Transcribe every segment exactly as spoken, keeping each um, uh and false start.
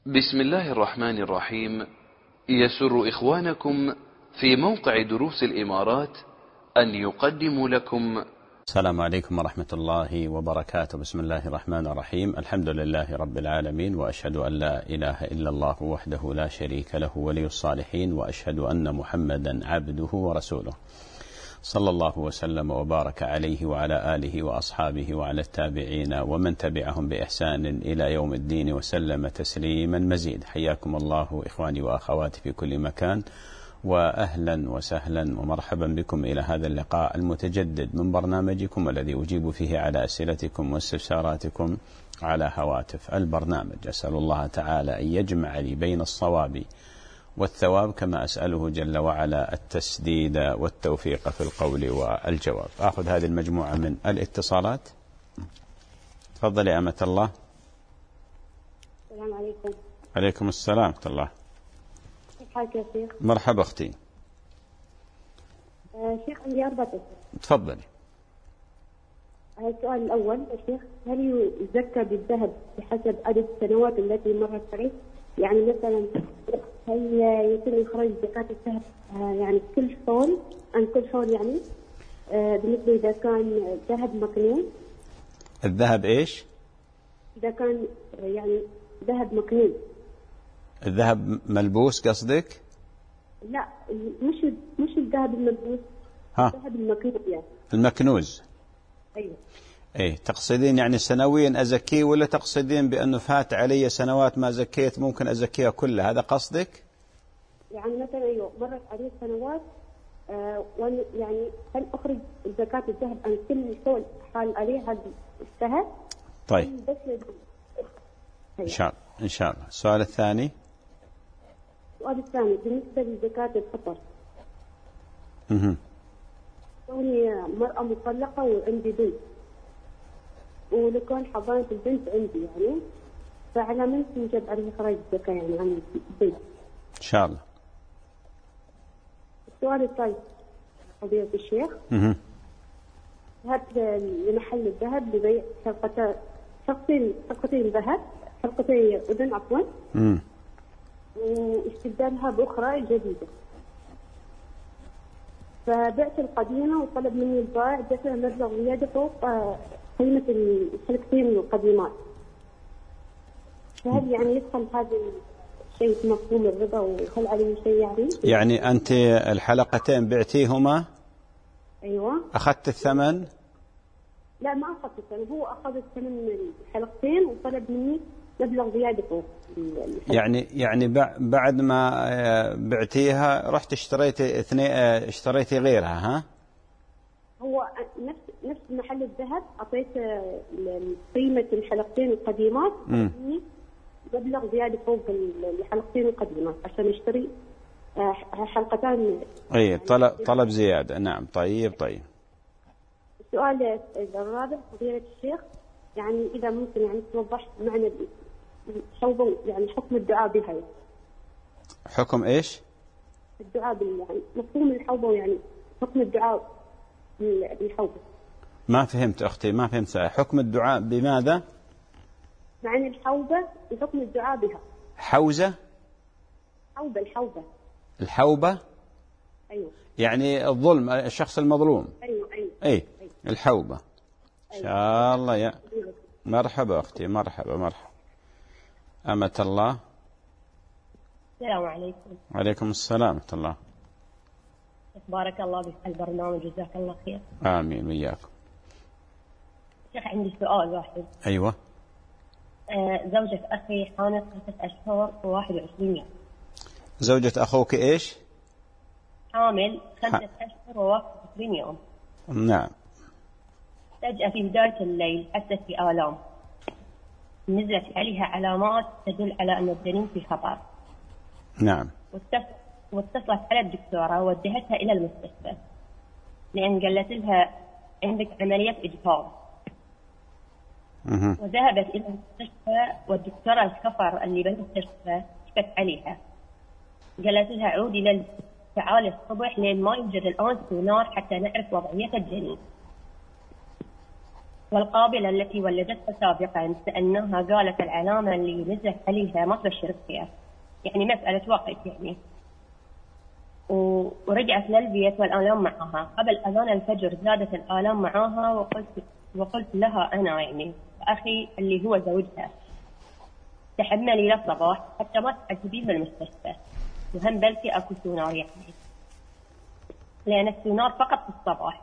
بسم الله الرحمن الرحيم. يسر إخوانكم في موقع دروس الإمارات أن يقدموا لكم. السلام عليكم ورحمة الله وبركاته. بسم الله الرحمن الرحيم. الحمد لله رب العالمين، وأشهد أن لا إله إلا الله وحده لا شريك له ولي الصالحين، وأشهد أن محمدا عبده ورسوله، صلى الله وسلم وبارك عليه وعلى آله وأصحابه وعلى التابعين ومن تبعهم بإحسان إلى يوم الدين وسلم تسليما مزيد. حياكم الله إخواني وأخواتي في كل مكان، وأهلا وسهلا ومرحبا بكم إلى هذا اللقاء المتجدد من برنامجكم الذي أجيب فيه على أسئلتكم واستفساراتكم على هواتف البرنامج. أسأل الله تعالى أن يجمع لي بين الصواب والثواب، كما أسأله جل وعلا التسديد والتوفيق في القول والجواب. أخذ هذه المجموعة من الاتصالات. تفضل يا أمة الله. السلام عليكم. عليكم السلام ورحمة الله. كيف حالك يا شيخ؟ مرحبا أختي. آه شيخ، عندي أربعة أسئلة. تفضلي. السؤال الأول يا شيخ، هل يزكى بالذهب بحسب عدد السنوات التي مرت عليه؟ يعني مثلا هل يتم إخراج زكاة الذهب آه يعني كل حول عن كل حول، يعني آه بالنسبة إذا كان ذهب مكنون؟ الذهب إيش؟ إذا كان يعني ذهب مكنون. الذهب ملبوس قصدك؟ لا، مش مش الذهب الملبوس، ها، الذهب المكنون يعني. المكنوز. أيوه. ايه، تقصدين يعني سنويا ازكيه، ولا تقصدين بانه فات علي سنوات ما زكيت ممكن ازكيها كلها؟ هذا قصدك؟ يعني مثلا ايوه مرت عليه سنوات، آه يعني هل اخرج زكاة الذهب عن كل حول حال عليه هذا الذهب؟ طيب بس ان شاء الله ان شاء الله. السؤال الثاني. السؤال الثاني بالنسبة لزكاة الفطر. اها. كوني مرأة مطلقة وعندي بنت، ولكون حضانة البنت عندي يعني، فعلى من يجب عليه إخراج الزكاة يعني عن البنت؟ إن شاء الله. السؤال الثالث فضيلة الشيخ. اها. ذهبت لمحل الذهب لبيع حلقتين حلقتين حلقتين ذهب حلقتين أذن عفوا، امم واستبدالها بأخرى جديدة. فبعت القديمة وطلب مني البائع دفع مبلغ زيادة فوق قيمة الحلقتين القديمات. فهل يعني يدخل هذا الشيء في مفهوم الربا، وهل عليه شيء يعني؟ يعني أنت الحلقتين بعتيهما؟ أيوة. أخذت الثمن؟ لا، ما أخذت الثمن، هو أخذ الثمن الحلقتين وطلب مني مبلغ زيادة فوق. يعني يعني بعد ما بعتيها رحت اشتريتي اثنين، اشتريتي غيرها؟ ها؟ هو نفس نفس محل الذهب أعطيت قيمة الحلقتين القديمات مني مبلغ زيادة فوق الحلقتين القديمات عشان اشتري حلقتان. اي، طلب طلب زيادة. نعم. طيب طيب. السؤال الرابع فضيلة الشيخ، يعني إذا ممكن يعني توضح معنى الحوض، يعني حكم الدعاء بها. حكم ايش؟ الدعاء بال يعني مفهوم الحوض، يعني حكم الدعاء بالحوض. ما فهمت أختي، ما فهمت. حكم الدعاء بماذا؟ معنى الحوضة وحكم الدعاء بها. حوزة؟ حوضة الحوضة. الحوبة؟ أيوه. يعني الظلم، الشخص المظلوم. أيوه أيوه. أي أيوه. الحوبة. إن أيوه. شاء الله. يا مرحبا أختي، مرحبا مرحبا. أمة الله. السلام عليكم. وعليكم السلام ورحمة الله. بارك الله بك البرنامج، جزاك الله خير. آمين وإياكم. شيخ، عندي سؤال واحد. أيوة. آه زوجة أخي حامل خمسة أشهر وواحد وعشرين يوم. زوجة أخوك إيش؟ حامل خمسة أشهر وواحد وعشرين يوم. نعم. فجأة في بداية الليل حست بآلام، نزلت عليها علامات تدل على أن الجنين في خطر. نعم. واتصلت على الدكتورة وودهتها إلى المستشفى، لأن قالت لها عندك عملية إجهاض. أه. وذهبت إلى المستشفى، والدكتورة الكفر اللي بالمستشفى شكت عليها، قالت لها عودي لل تعالي الصبح لين ما يوجد الآن سونار حتى نعرف وضعية الجنين. والقابلة التي ولدتها سابقا سألناها قالت العلامة اللي نزلت عليها ما تبشر فيها، يعني مسألة وقت يعني. ورجعت للبيت والآلام معها. قبل أذان الفجر زادت الآلام معها، وقلت وقلت لها أنا يعني أخي اللي هو زوجها تحملي للصباح حتى ما تعذبين بالمستشفى، وهم بلكي أكو سونار يعني، لأن السونار فقط في الصباح.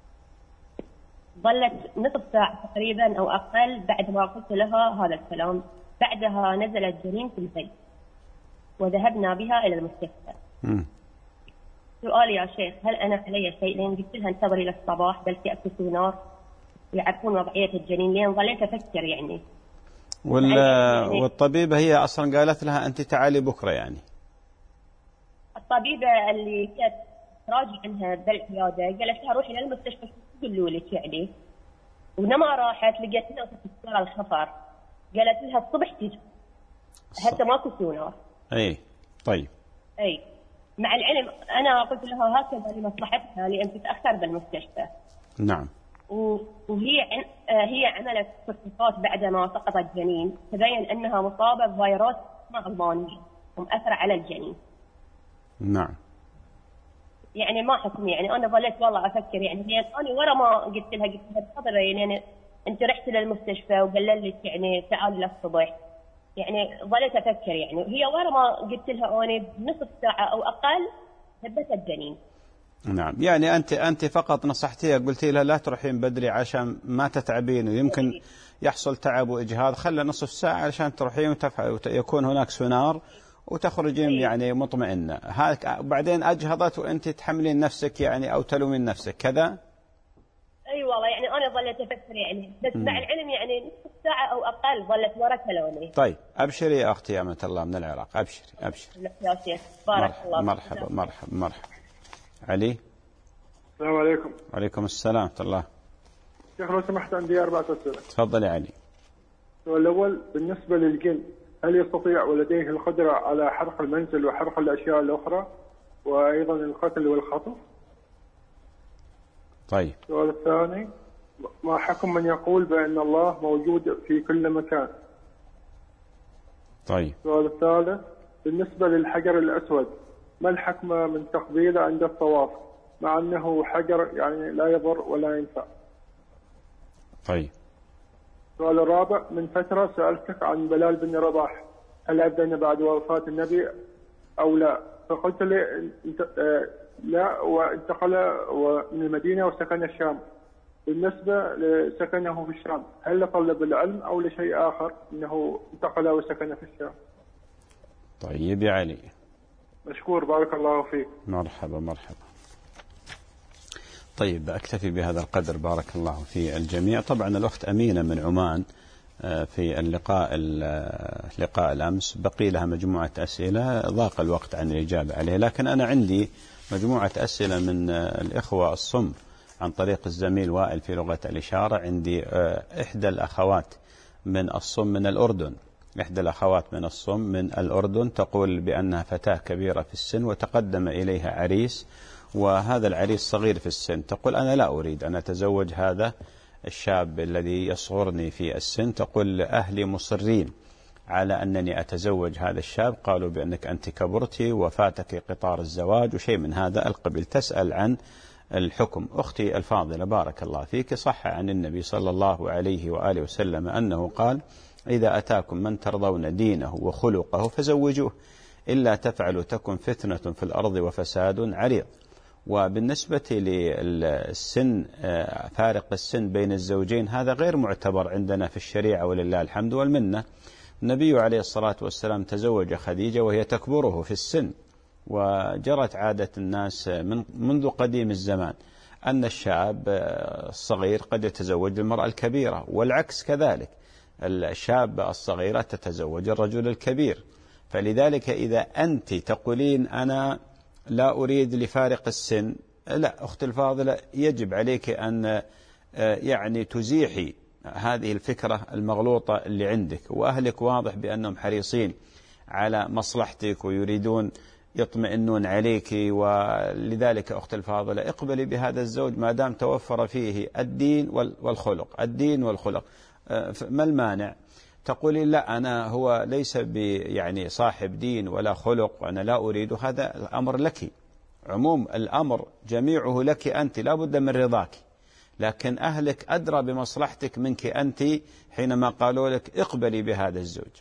ظلت نصف ساعة تقريبا أو أقل بعد ما قلت لها هذا الكلام. بعدها نزلت جنين في البيت وذهبنا بها إلى المستشفى. م. سؤالي يا شيخ، هل أنا علي شيء؟ لأن قلت لها انتظري للصباح بلكي أكو سونار ويعرفون وضعية الجنين، لأن ظليت أفكر يعني. ولا والطبيبة هي أصلا قالت لها أنت تعالي بكرة يعني؟ الطبيبة اللي كانت راجع عنها بالعيادة قالت لها روحي للمستشفى يقولوا لك يعني، ولما راحت لقيت لها في السيارة الخفر، قالت لها الصبح تجي هسه ماكو سونار. اي طيب. اي مع العلم انا قلت لها هكذا لمصلحتها لان تتاخر بالمستشفى. نعم. وهي هي عملت فحوصات بعد ما سقط الجنين، تبين انها مصابه بفيروس اسمه الماني ومأثر على الجنين. نعم. يعني ما حكم يعني، انا ظليت والله افكر يعني، لان انا ورا ما قلت لها قلت لها تفضلي يعني انت رحت للمستشفى وقال لك يعني تعالي للصبح، يعني ظليت افكر يعني، وهي ورا ما قلت لها انا بنصف ساعه او اقل ثبت الجنين. نعم، يعني انت انت فقط نصحتيها، قلتي لها لا تروحين بدري عشان ما تتعبين ويمكن يحصل تعب واجهاض، خلى نصف ساعه عشان تروحين ويكون هناك سونار وتخرجين يعني مطمئنه. هذا بعدين اجهضت وانت تحملين نفسك يعني او تلومين نفسك كذا. اي أيوة والله يعني انا ظلت افكر يعني، بس مع العلم يعني نصف ساعه او اقل ظلت ورا كلامي. طيب ابشري يا اختي يا امة الله من العراق، ابشري ابشري يا شيخ بارك مرحبا الله. مرحبا مرحبا مرحبا. علي. السلام عليكم. وعليكم السلام ورحمة الله. شيخ لو سمحت عندي أربعة أسئلة. تفضل يا علي. السؤال الأول بالنسبة للجن، هل يستطيع ولديه القدرة على حرق المنزل وحرق الأشياء الأخرى وأيضا القتل والخطف؟ طيب. السؤال الثاني، ما حكم من يقول بأن الله موجود في كل مكان؟ طيب. السؤال الثالث، بالنسبة للحجر الأسود، ما الحكمة من تقبيله عند الطواف مع أنه حجر يعني لا يضر ولا ينفع؟ طيب. السؤال الرابع، من فترة سألتك عن بلال بن رباح هل أذن بعد وفاة النبي أو لا، فقلت لي انت... آه لا، وانتقل من المدينة وسكن الشام. بالنسبة لسكنه في الشام، هل لطلب العلم أو لشيء آخر أنه انتقل وسكن في الشام؟ طيب يا علي. مشكور بارك الله فيك. مرحبا مرحبا. طيب أكتفي بهذا القدر بارك الله في الجميع. طبعا الأخت أمينة من عمان في اللقاء لقاء الأمس بقي لها مجموعة أسئلة ضاق الوقت عن الإجابة عليها، لكن أنا عندي مجموعة أسئلة من الإخوة الصم عن طريق الزميل وائل في لغة الإشارة. عندي إحدى الأخوات من الصم من الأردن إحدى الأخوات من الصم من الأردن تقول بأنها فتاة كبيرة في السن وتقدم إليها عريس، وهذا العريس صغير في السن. تقول أنا لا أريد أن أتزوج هذا الشاب الذي يصغرني في السن. تقول أهلي مصرين على أنني أتزوج هذا الشاب، قالوا بأنك أنت كبرتي وفاتك قطار الزواج وشيء من هذا القبيل. تسأل عن الحكم. أختي الفاضلة بارك الله فيك، صح عن النبي صلى الله عليه وآله وسلم أنه قال إذا أتاكم من ترضون دينه وخلقه فزوجوه، إلا تفعلوا تكن فتنة في الأرض وفساد عريض. وبالنسبة للسن فارق السن بين الزوجين هذا غير معتبر عندنا في الشريعة ولله الحمد والمنة. النبي عليه الصلاة والسلام تزوج خديجة وهي تكبره في السن، وجرت عادة الناس من منذ قديم الزمان أن الشاب الصغير قد يتزوج المرأة الكبيرة، والعكس كذلك الشاب الصغيرة تتزوج الرجل الكبير. فلذلك إذا أنت تقولين أنا لا أريد لفارق السن، لا أخت الفاضلة، يجب عليك أن يعني تزيحي هذه الفكرة المغلوطة اللي عندك، وأهلك واضح بأنهم حريصين على مصلحتك ويريدون يطمئنون عليك. ولذلك أخت الفاضلة اقبلي بهذا الزوج ما دام توفر فيه الدين والخلق. الدين والخلق ما المانع؟ تقولي لا أنا هو ليس يعني صاحب دين ولا خلق وأنا لا أريد، هذا الأمر لك، عموم الأمر جميعه لك أنت، لا بد من رضاك، لكن أهلك أدرى بمصلحتك منك أنت حينما قالوا لك اقبلي بهذا الزوج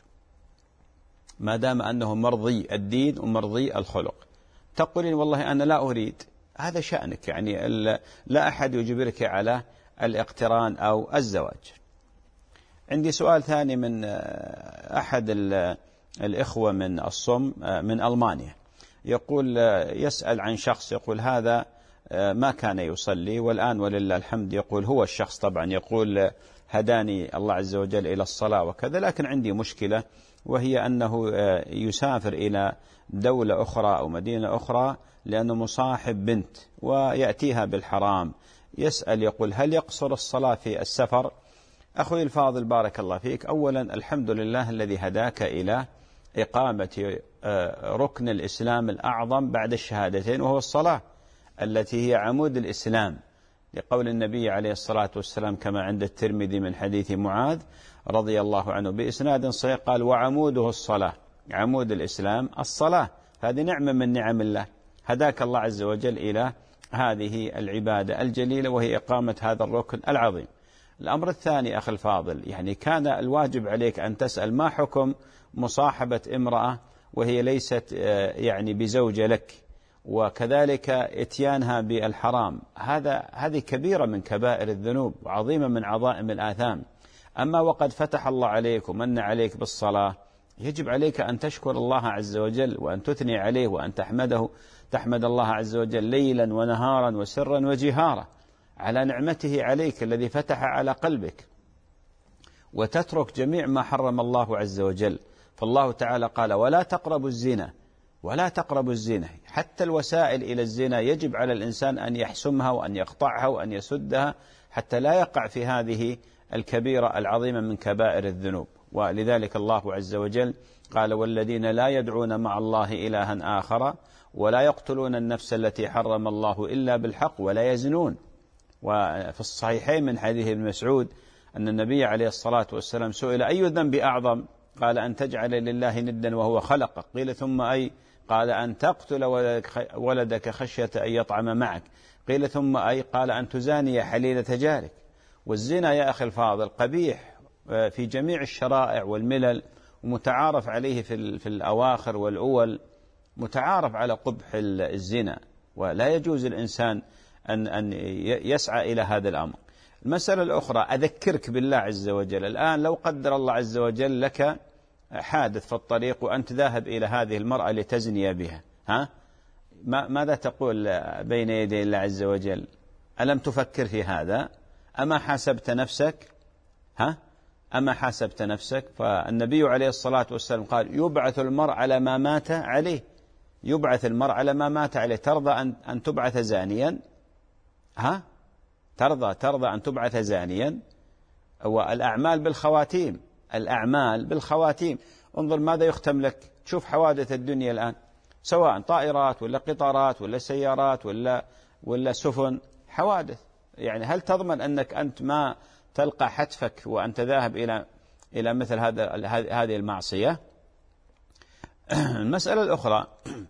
ما دام أنه مرضي الدين ومرضي الخلق. تقولين والله أنا لا أريد، هذا شأنك، يعني لا أحد يجبرك على الاقتران أو الزواج. عندي سؤال ثاني من أحد الإخوة من الصم من ألمانيا، يقول يسأل عن شخص يقول هذا ما كان يصلي والآن ولله الحمد، يقول هو الشخص طبعا يقول هداني الله عز وجل إلى الصلاة وكذا، لكن عندي مشكلة وهي أنه يسافر إلى دولة أخرى أو مدينة أخرى لأنه مصاحب بنت ويأتيها بالحرام. يسأل يقول هل يقصر الصلاة في السفر؟ أخوي الفاضل بارك الله فيك، أولا الحمد لله الذي هداك إلى إقامة ركن الإسلام الأعظم بعد الشهادتين وهو الصلاة التي هي عمود الإسلام، لقول النبي عليه الصلاة والسلام كما عند الترمذي من حديث معاذ رضي الله عنه بإسناد صحيح قال وعموده الصلاة، عمود الإسلام الصلاة، هذه نعمة من نعم الله، هداك الله عز وجل إلى هذه العبادة الجليلة وهي إقامة هذا الركن العظيم. الأمر الثاني أخي الفاضل، يعني كان الواجب عليك أن تسأل ما حكم مصاحبة امرأة وهي ليست يعني بزوجة لك، وكذلك اتيانها بالحرام، هذا هذه كبيرة من كبائر الذنوب وعظيمة من عظائم الآثام. أما وقد فتح الله عليك ومن عليك بالصلاة، يجب عليك أن تشكر الله عز وجل وأن تثني عليه وأن تحمده، تحمد الله عز وجل ليلا ونهارا وسرا وجهارا على نعمته عليك الذي فتح على قلبك، وتترك جميع ما حرم الله عز وجل. فالله تعالى قال ولا تقربوا الزنا، ولا تقربوا الزنا، حتى الوسائل إلى الزنا يجب على الإنسان أن يحسمها وأن يقطعها وأن يسدها حتى لا يقع في هذه الكبيرة العظيمة من كبائر الذنوب. ولذلك الله عز وجل قال والذين لا يدعون مع الله إلها آخر ولا يقتلون النفس التي حرم الله إلا بالحق ولا يزنون. وفي الصحيحين من حديث ابن مسعود أن النبي عليه الصلاة والسلام سئل أي الذنب أعظم؟ قال أن تجعل لله ندا وهو خلقك. قيل ثم أي؟ قال أن تقتل ولدك خشية أن يطعم معك. قيل ثم أي؟ قال أن تزاني حليلة جارك. والزنا يا أخي الفاضل قبيح في جميع الشرائع والملل، ومتعارف عليه في, في الأواخر والأول، متعارف على قبح الزنا، ولا يجوز الإنسان أن, أن يسعى إلى هذا الأمر. المسألة الأخرى أذكرك بالله عز وجل، الآن لو قدر الله عز وجل لك حادث في الطريق وأنت ذاهب إلى هذه المرأة لتزني بها، ها؟ ماذا تقول بين يدي الله عز وجل؟ ألم تفكر في هذا؟ أما حاسبت نفسك؟ ها؟ أما حاسبت نفسك؟ فالنبي عليه الصلاة والسلام قال يبعث المرء على ما مات عليه، يبعث المرء على ما مات عليه. ترضى أن, أن تبعث زانيا؟ ها؟ ترضى ترضى أن تبعث زانيا؟ والأعمال بالخواتيم، الأعمال بالخواتيم. انظر ماذا يختم لك، تشوف حوادث الدنيا الآن سواء طائرات ولا قطارات ولا سيارات ولا ولا سفن، حوادث. يعني هل تضمن أنك أنت ما تلقى حتفك وأنت ذاهب إلى إلى مثل هذا هذه المعصية؟ المسألة الأخرى،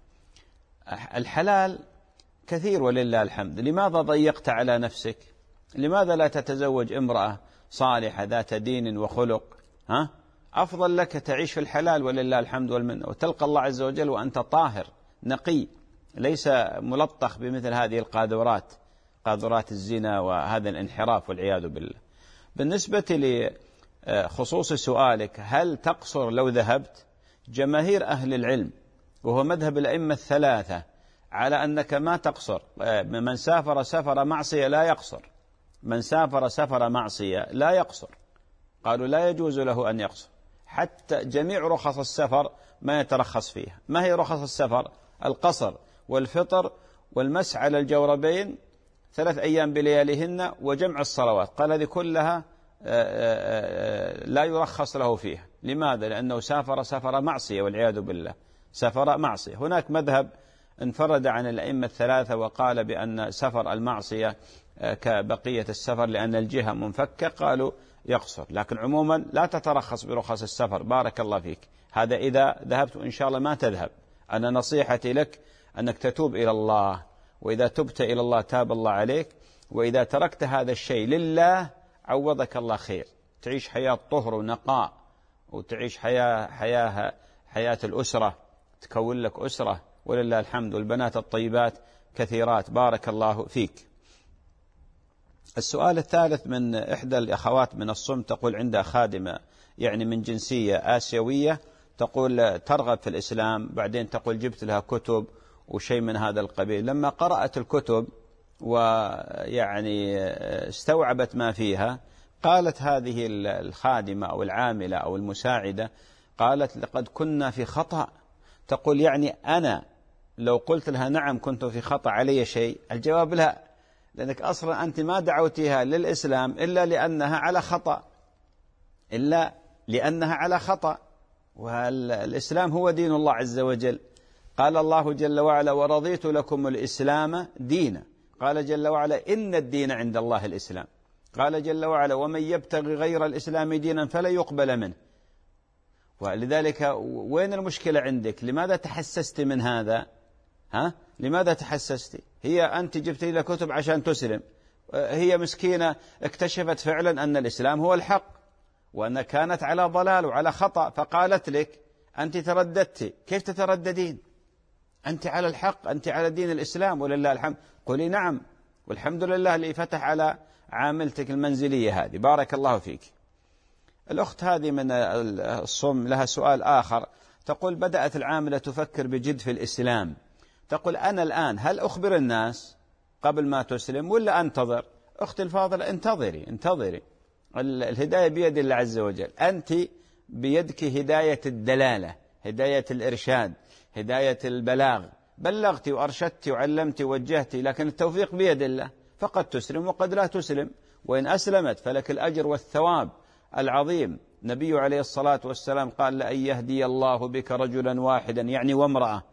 الحلال كثير ولله الحمد، لماذا ضيقت على نفسك؟ لماذا لا تتزوج امرأة صالحة ذات دين وخلق؟ ها؟ أفضل لك تعيش في الحلال ولله الحمد والمنة، وتلقى الله عز وجل وأنت طاهر نقي، ليس ملطخ بمثل هذه القاذورات، قاذورات الزنا وهذا الانحراف والعياذ بالله. بالنسبة لخصوص سؤالك هل تقصر لو ذهبت، جماهير أهل العلم وهو مذهب الأئمة الثلاثة على أنك ما تقصر. من سافر سفر معصية لا يقصر، من سافر سفر معصية لا يقصر، قالوا لا يجوز له أن يقصر، حتى جميع رخص السفر ما يترخص فيها. ما هي رخص السفر؟ القصر والفطر والمسح على الجوربين ثلاث أيام بلياليهن وجمع الصلوات، قال هذه كلها لا يرخص له فيها. لماذا؟ لأنه سافر سفر معصية والعياذ بالله، سفر معصية. هناك مذهب انفرد عن الأئمة الثلاثة وقال بأن سفر المعصية كبقية السفر لأن الجهة منفكة، قالوا يقصر، لكن عموما لا تترخص برخص السفر. بارك الله فيك. هذا إذا ذهبت، وإن شاء الله ما تذهب. أنا نصيحتي لك أنك تتوب إلى الله، وإذا تبت إلى الله تاب الله عليك، وإذا تركت هذا الشيء لله عوضك الله خير، تعيش حياة طهر ونقاء، وتعيش حياة حياة حياة الأسرة، تكون لك أسرة ولله الحمد، والبنات الطيبات كثيرات. بارك الله فيك. السؤال الثالث من إحدى الأخوات من الصم، تقول عندها خادمة يعني من جنسية آسيوية، تقول ترغب في الإسلام، بعدين تقول جبت لها كتب وشيء من هذا القبيل. لما قرأت الكتب ويعني استوعبت ما فيها، قالت هذه الخادمة أو العاملة أو المساعدة، قالت لقد كنا في خطأ. تقول يعني أنا لو قلت لها نعم كنت في خطأ علي شيء؟ الجواب لا، لأنك أصلا أنت ما دعوتها للإسلام إلا لأنها على خطأ، إلا لأنها على خطأ، والإسلام هو دين الله عز وجل. قال الله جل وعلا ورضيت لكم الإسلام دينا. قال جل وعلا إن الدين عند الله الإسلام. قال جل وعلا ومن يبتغي غير الإسلام دينا فلا يقبل منه. ولذلك وين المشكلة عندك؟ لماذا تحسست من هذا؟ ها؟ لماذا تحسست؟ هي أنت جبت لها كتب عشان تسلم، هي مسكينة اكتشفت فعلا أن الإسلام هو الحق، وأن كانت على ضلال وعلى خطأ، فقالت لك أنت ترددت. كيف تترددين؟ أنت على الحق، أنت على دين الإسلام ولله الحمد. قولي نعم، والحمد لله اللي فتح على عاملتك المنزلية هذه. بارك الله فيك. الأخت هذه من الصم لها سؤال آخر، تقول بدأت العاملة تفكر بجد في الإسلام، تقول أنا الآن هل أخبر الناس قبل ما تسلم ولا أنتظر؟ أختي الفاضلة انتظري انتظري، الهداية بيد الله عز وجل. أنت بيدك هداية الدلالة، هداية الإرشاد، هداية البلاغ، بلغتي وأرشدتي وعلمتي ووجهتي، لكن التوفيق بيد الله، فقد تسلم وقد لا تسلم، وإن أسلمت فلك الأجر والثواب العظيم. النبي عليه الصلاة والسلام قال لأن يهدي الله بك رجلا واحدا يعني وامرأة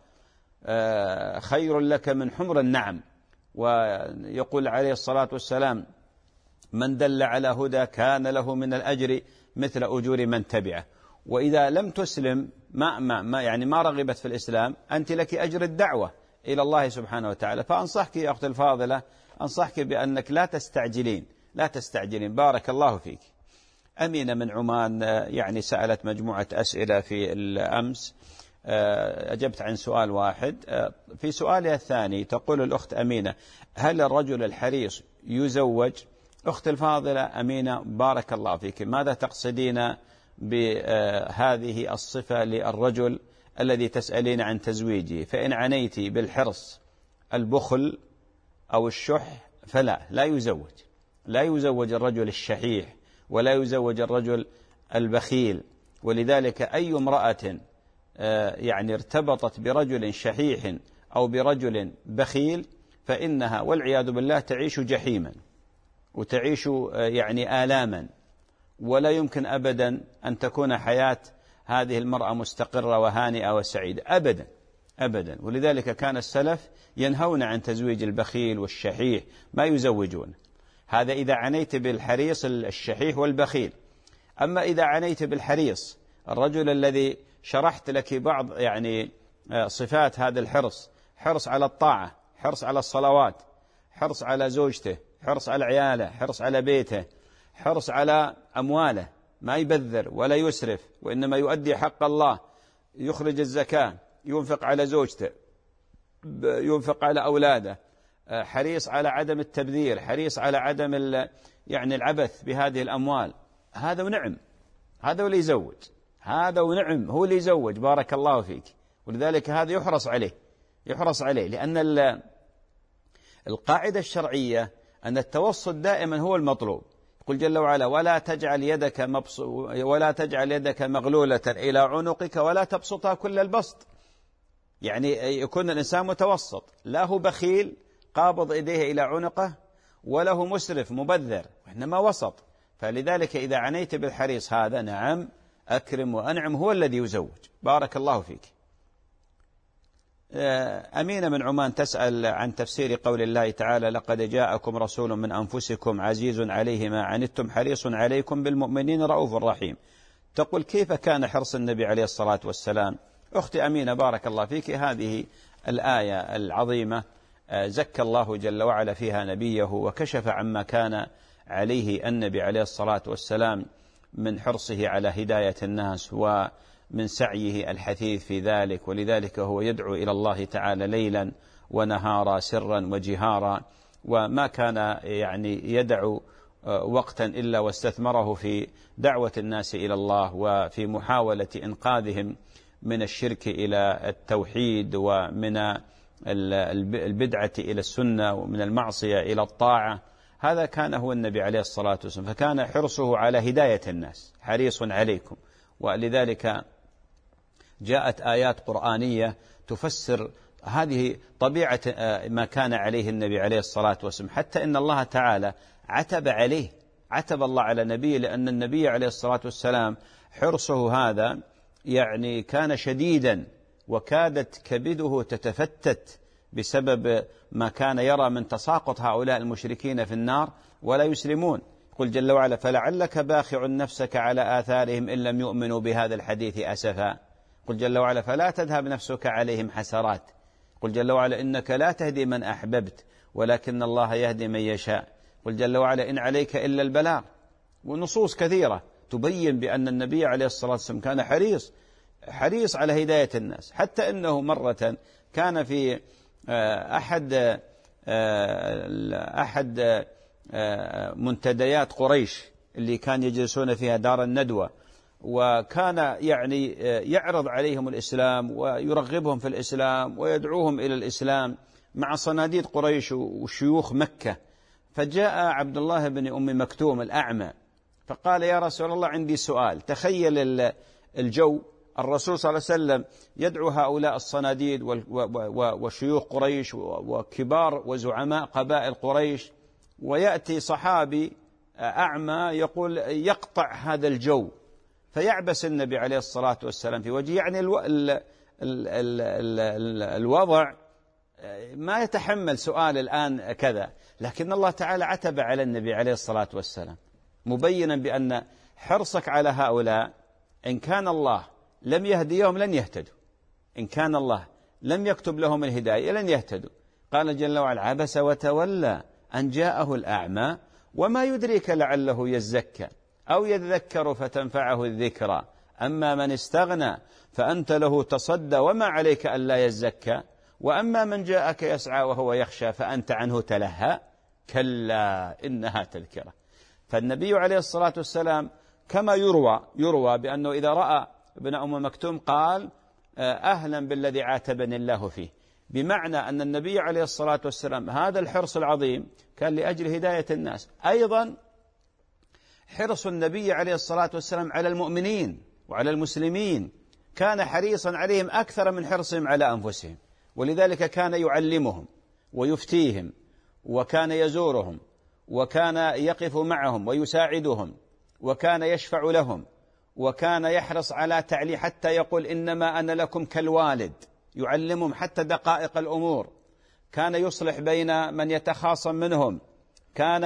خير لك من حمر النعم. ويقول عليه الصلاة والسلام من دل على هدى كان له من الأجر مثل أجور من تبعه. وإذا لم تسلم ما, ما, ما يعني ما رغبت في الإسلام، أنت لك أجر الدعوة إلى الله سبحانه وتعالى. فأنصحك يا أخت الفاضلة، أنصحك بأنك لا تستعجلين لا تستعجلين. بارك الله فيك. أمينة من عمان يعني سألت مجموعة أسئلة في الأمس، أجبت عن سؤال واحد. في سؤالها الثاني تقول الأخت أمينة هل الرجل الحريص يزوج؟ أخت الفاضلة أمينة بارك الله فيك، ماذا تقصدين بهذه الصفة للرجل الذي تسألين عن تزويجه؟ فإن عنيت بالحرص البخل أو الشح فلا لا يزوج لا يزوج الرجل الشحيح ولا يزوج الرجل البخيل. ولذلك أي امرأة يعني ارتبطت برجل شحيح أو برجل بخيل فإنها والعياذ بالله تعيش جحيما وتعيش يعني آلاما، ولا يمكن أبدا أن تكون حياة هذه المرأة مستقرة وهانئة وسعيدة أبدا أبدا. ولذلك كان السلف ينهون عن تزويج البخيل والشحيح، ما يزوجون. هذا إذا عنيت بالحريص الشحيح والبخيل. أما إذا عنيت بالحريص الرجل الذي شرحت لك بعض يعني صفات هذا الحرص، حرص على الطاعة، حرص على الصلوات، حرص على زوجته، حرص على عياله، حرص على بيته، حرص على أمواله، ما يبذر ولا يسرف، وإنما يؤدي حق الله، يخرج الزكاة، ينفق على زوجته، ينفق على أولاده، حريص على عدم التبذير، حريص على عدم يعني العبث بهذه الأموال. هذا ونعم، هذا اللي يزوج، هذا ونعم هو اللي يزوج. بارك الله فيك. ولذلك هذا يحرص عليه يحرص عليه لأن القاعدة الشرعية أن التوسط دائما هو المطلوب. يقول جل وعلا ولا تجعل يدك مبس ولا تجعل يدك مغلولة إلى عنقك ولا تبسطها كل البسط. يعني يكون الإنسان متوسط، لا هو بخيل قابض إيديه إلى عنقه ولا هو مسرف مبذر، وإنما وسط. فلذلك إذا عنيت بالحريص هذا نعم أكرم وأنعم هو الذي يزوج. بارك الله فيك. أمينة من عمان تسأل عن تفسير قول الله تعالى: لقد جاءكم رسول من أنفسكم عزيز عليه ما عنتم حريص عليكم بالمؤمنين رؤوف رحيم. تقول: كيف كان حرص النبي عليه الصلاة والسلام؟ أختي أمينة بارك الله فيك، هذه الآية العظيمة زكى الله جل وعلا فيها نبيه وكشف عما كان عليه النبي عليه الصلاة والسلام من حرصه على هداية الناس ومن سعيه الحثيث في ذلك، ولذلك هو يدعو إلى الله تعالى ليلا ونهارا سرا وجهارا، وما كان يعني يدع وقتا إلا واستثمره في دعوة الناس إلى الله وفي محاولة إنقاذهم من الشرك إلى التوحيد، ومن البدعة إلى السنة، ومن المعصية إلى الطاعة. هذا كان هو النبي عليه الصلاة والسلام، فكان حرصه على هداية الناس، حريص عليكم. ولذلك جاءت آيات قرآنية تفسر هذه طبيعة ما كان عليه النبي عليه الصلاة والسلام، حتى إن الله تعالى عتب عليه، عتب الله على نبيه، لأن النبي عليه الصلاة والسلام حرصه هذا يعني كان شديدا، وكادت كبده تتفتت بسبب ما كان يرى من تساقط هؤلاء المشركين في النار ولا يسلمون. قل جل وعلا: فلعلك باخع نفسك على آثارهم إن لم يؤمنوا بهذا الحديث أسفا. قل جل وعلا: فلا تذهب نفسك عليهم حسرات. قل جل وعلا: إنك لا تهدي من أحببت ولكن الله يهدي من يشاء. قل جل وعلا: إن عليك إلا البلاغ. ونصوص كثيرة تبين بأن النبي عليه الصلاة والسلام كان حريص حريص على هداية الناس، حتى أنه مرة كان في أحد أحد منتديات قريش اللي كان يجلسون فيها دار الندوة، وكان يعني يعرض عليهم الإسلام ويرغبهم في الإسلام ويدعوهم إلى الإسلام مع صناديد قريش وشيوخ مكة. فجاء عبد الله بن أم مكتوم الأعمى فقال: يا رسول الله عندي سؤال. تخيل الجو، الرسول صلى الله عليه وسلم يدعو هؤلاء الصناديد وشيوخ قريش وكبار وزعماء قبائل قريش، ويأتي صحابي أعمى يقول يقطع هذا الجو، فيعبس النبي عليه الصلاة والسلام في وجهه، يعني الو... ال... ال... ال... ال... الوضع ما يتحمل سؤال الآن كذا، لكن الله تعالى عتب على النبي عليه الصلاة والسلام مبينا بأن حرصك على هؤلاء إن كان الله لم يهديهم لن يهتدوا، إن كان الله لم يكتب لهم الهداية لن يهتدوا. قال جل وعلا: عبس وتولى أن جاءه الأعمى وما يدريك لعله يزكى أو يذكر فتنفعه الذكرى أما من استغنى فأنت له تصدى وما عليك ألا يزكى وأما من جاءك يسعى وهو يخشى فأنت عنه تلهى كلا إنها تذكرة. فالنبي عليه الصلاة والسلام كما يروى يروى بأنه إذا رأى ابن أم مكتوم قال: أهلا بالذي عاتبني الله فيه، بمعنى أن النبي عليه الصلاة والسلام هذا الحرص العظيم كان لأجل هداية الناس. أيضا حرص النبي عليه الصلاة والسلام على المؤمنين وعلى المسلمين، كان حريصا عليهم أكثر من حرصهم على أنفسهم، ولذلك كان يعلمهم ويفتيهم وكان يزورهم وكان يقف معهم ويساعدهم وكان يشفع لهم وكان يحرص على تعليم، حتى يقول: إنما أنا لكم كالوالد، يعلمهم حتى دقائق الأمور، كان يصلح بين من يتخاصم منهم، كان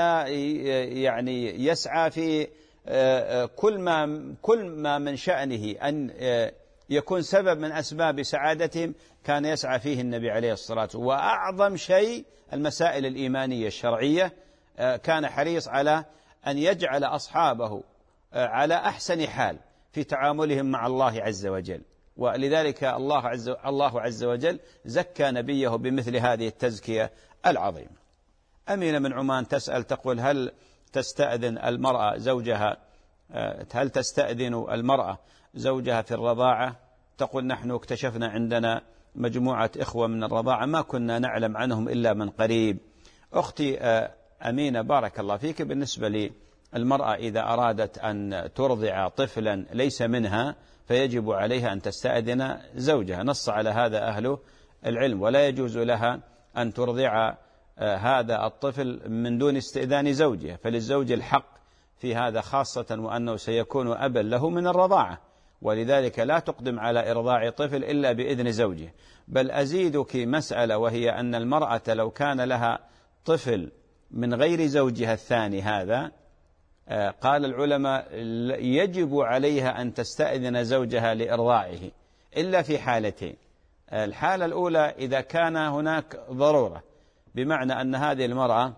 يعني يسعى في كل ما كل ما من شأنه أن يكون سبب من أسباب سعادتهم كان يسعى فيه النبي عليه الصلاة والسلام. وأعظم شيء المسائل الإيمانية الشرعية، كان حريص على أن يجعل أصحابه على أحسن حال في تعاملهم مع الله عز وجل، ولذلك الله عز, الله عز وجل زكى نبيه بمثل هذه التزكية العظيمة. أمينة من عمان تسأل تقول: هل تستأذن المرأة زوجها هل تستأذن المرأة زوجها في الرضاعة؟ تقول: نحن اكتشفنا عندنا مجموعة إخوة من الرضاعة ما كنا نعلم عنهم إلا من قريب. أختي أمينة بارك الله فيك، بالنسبة للمرأة إذا أرادت أن ترضع طفلا ليس منها فيجب عليها أن تستأذن زوجها، نص على هذا أهل العلم، ولا يجوز لها أن ترضع هذا الطفل من دون استئذان زوجها، فللزوج الحق في هذا خاصة وأنه سيكون أبا له من الرضاعة، ولذلك لا تقدم على إرضاع طفل إلا بإذن زوجه. بل أزيدك مسألة، وهي أن المرأة لو كان لها طفل من غير زوجها الثاني هذا، قال العلماء يجب عليها أن تستأذن زوجها لإرضاعه إلا في حالتين. الحالة الأولى إذا كان هناك ضرورة، بمعنى أن هذه المرأة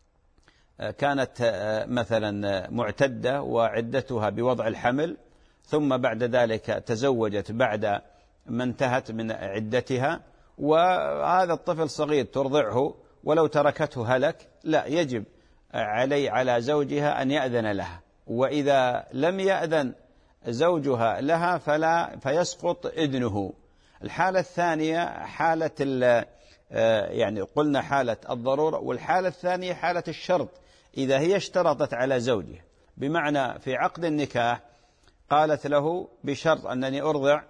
كانت مثلا معتدة وعدتها بوضع الحمل، ثم بعد ذلك تزوجت بعد ما انتهت من عدتها، وهذا الطفل صغير ترضعه، ولو تركته هلك، لا، يجب علي على زوجها أن يأذن لها. وإذا لم يأذن زوجها لها فلا فيسقط إذنه. الحالة الثانية حالة يعني قلنا حالة الضرورة، والحالة الثانية حالة الشرط، إذا هي اشترطت على زوجها، بمعنى في عقد النكاح قالت له بشرط أنني أرضع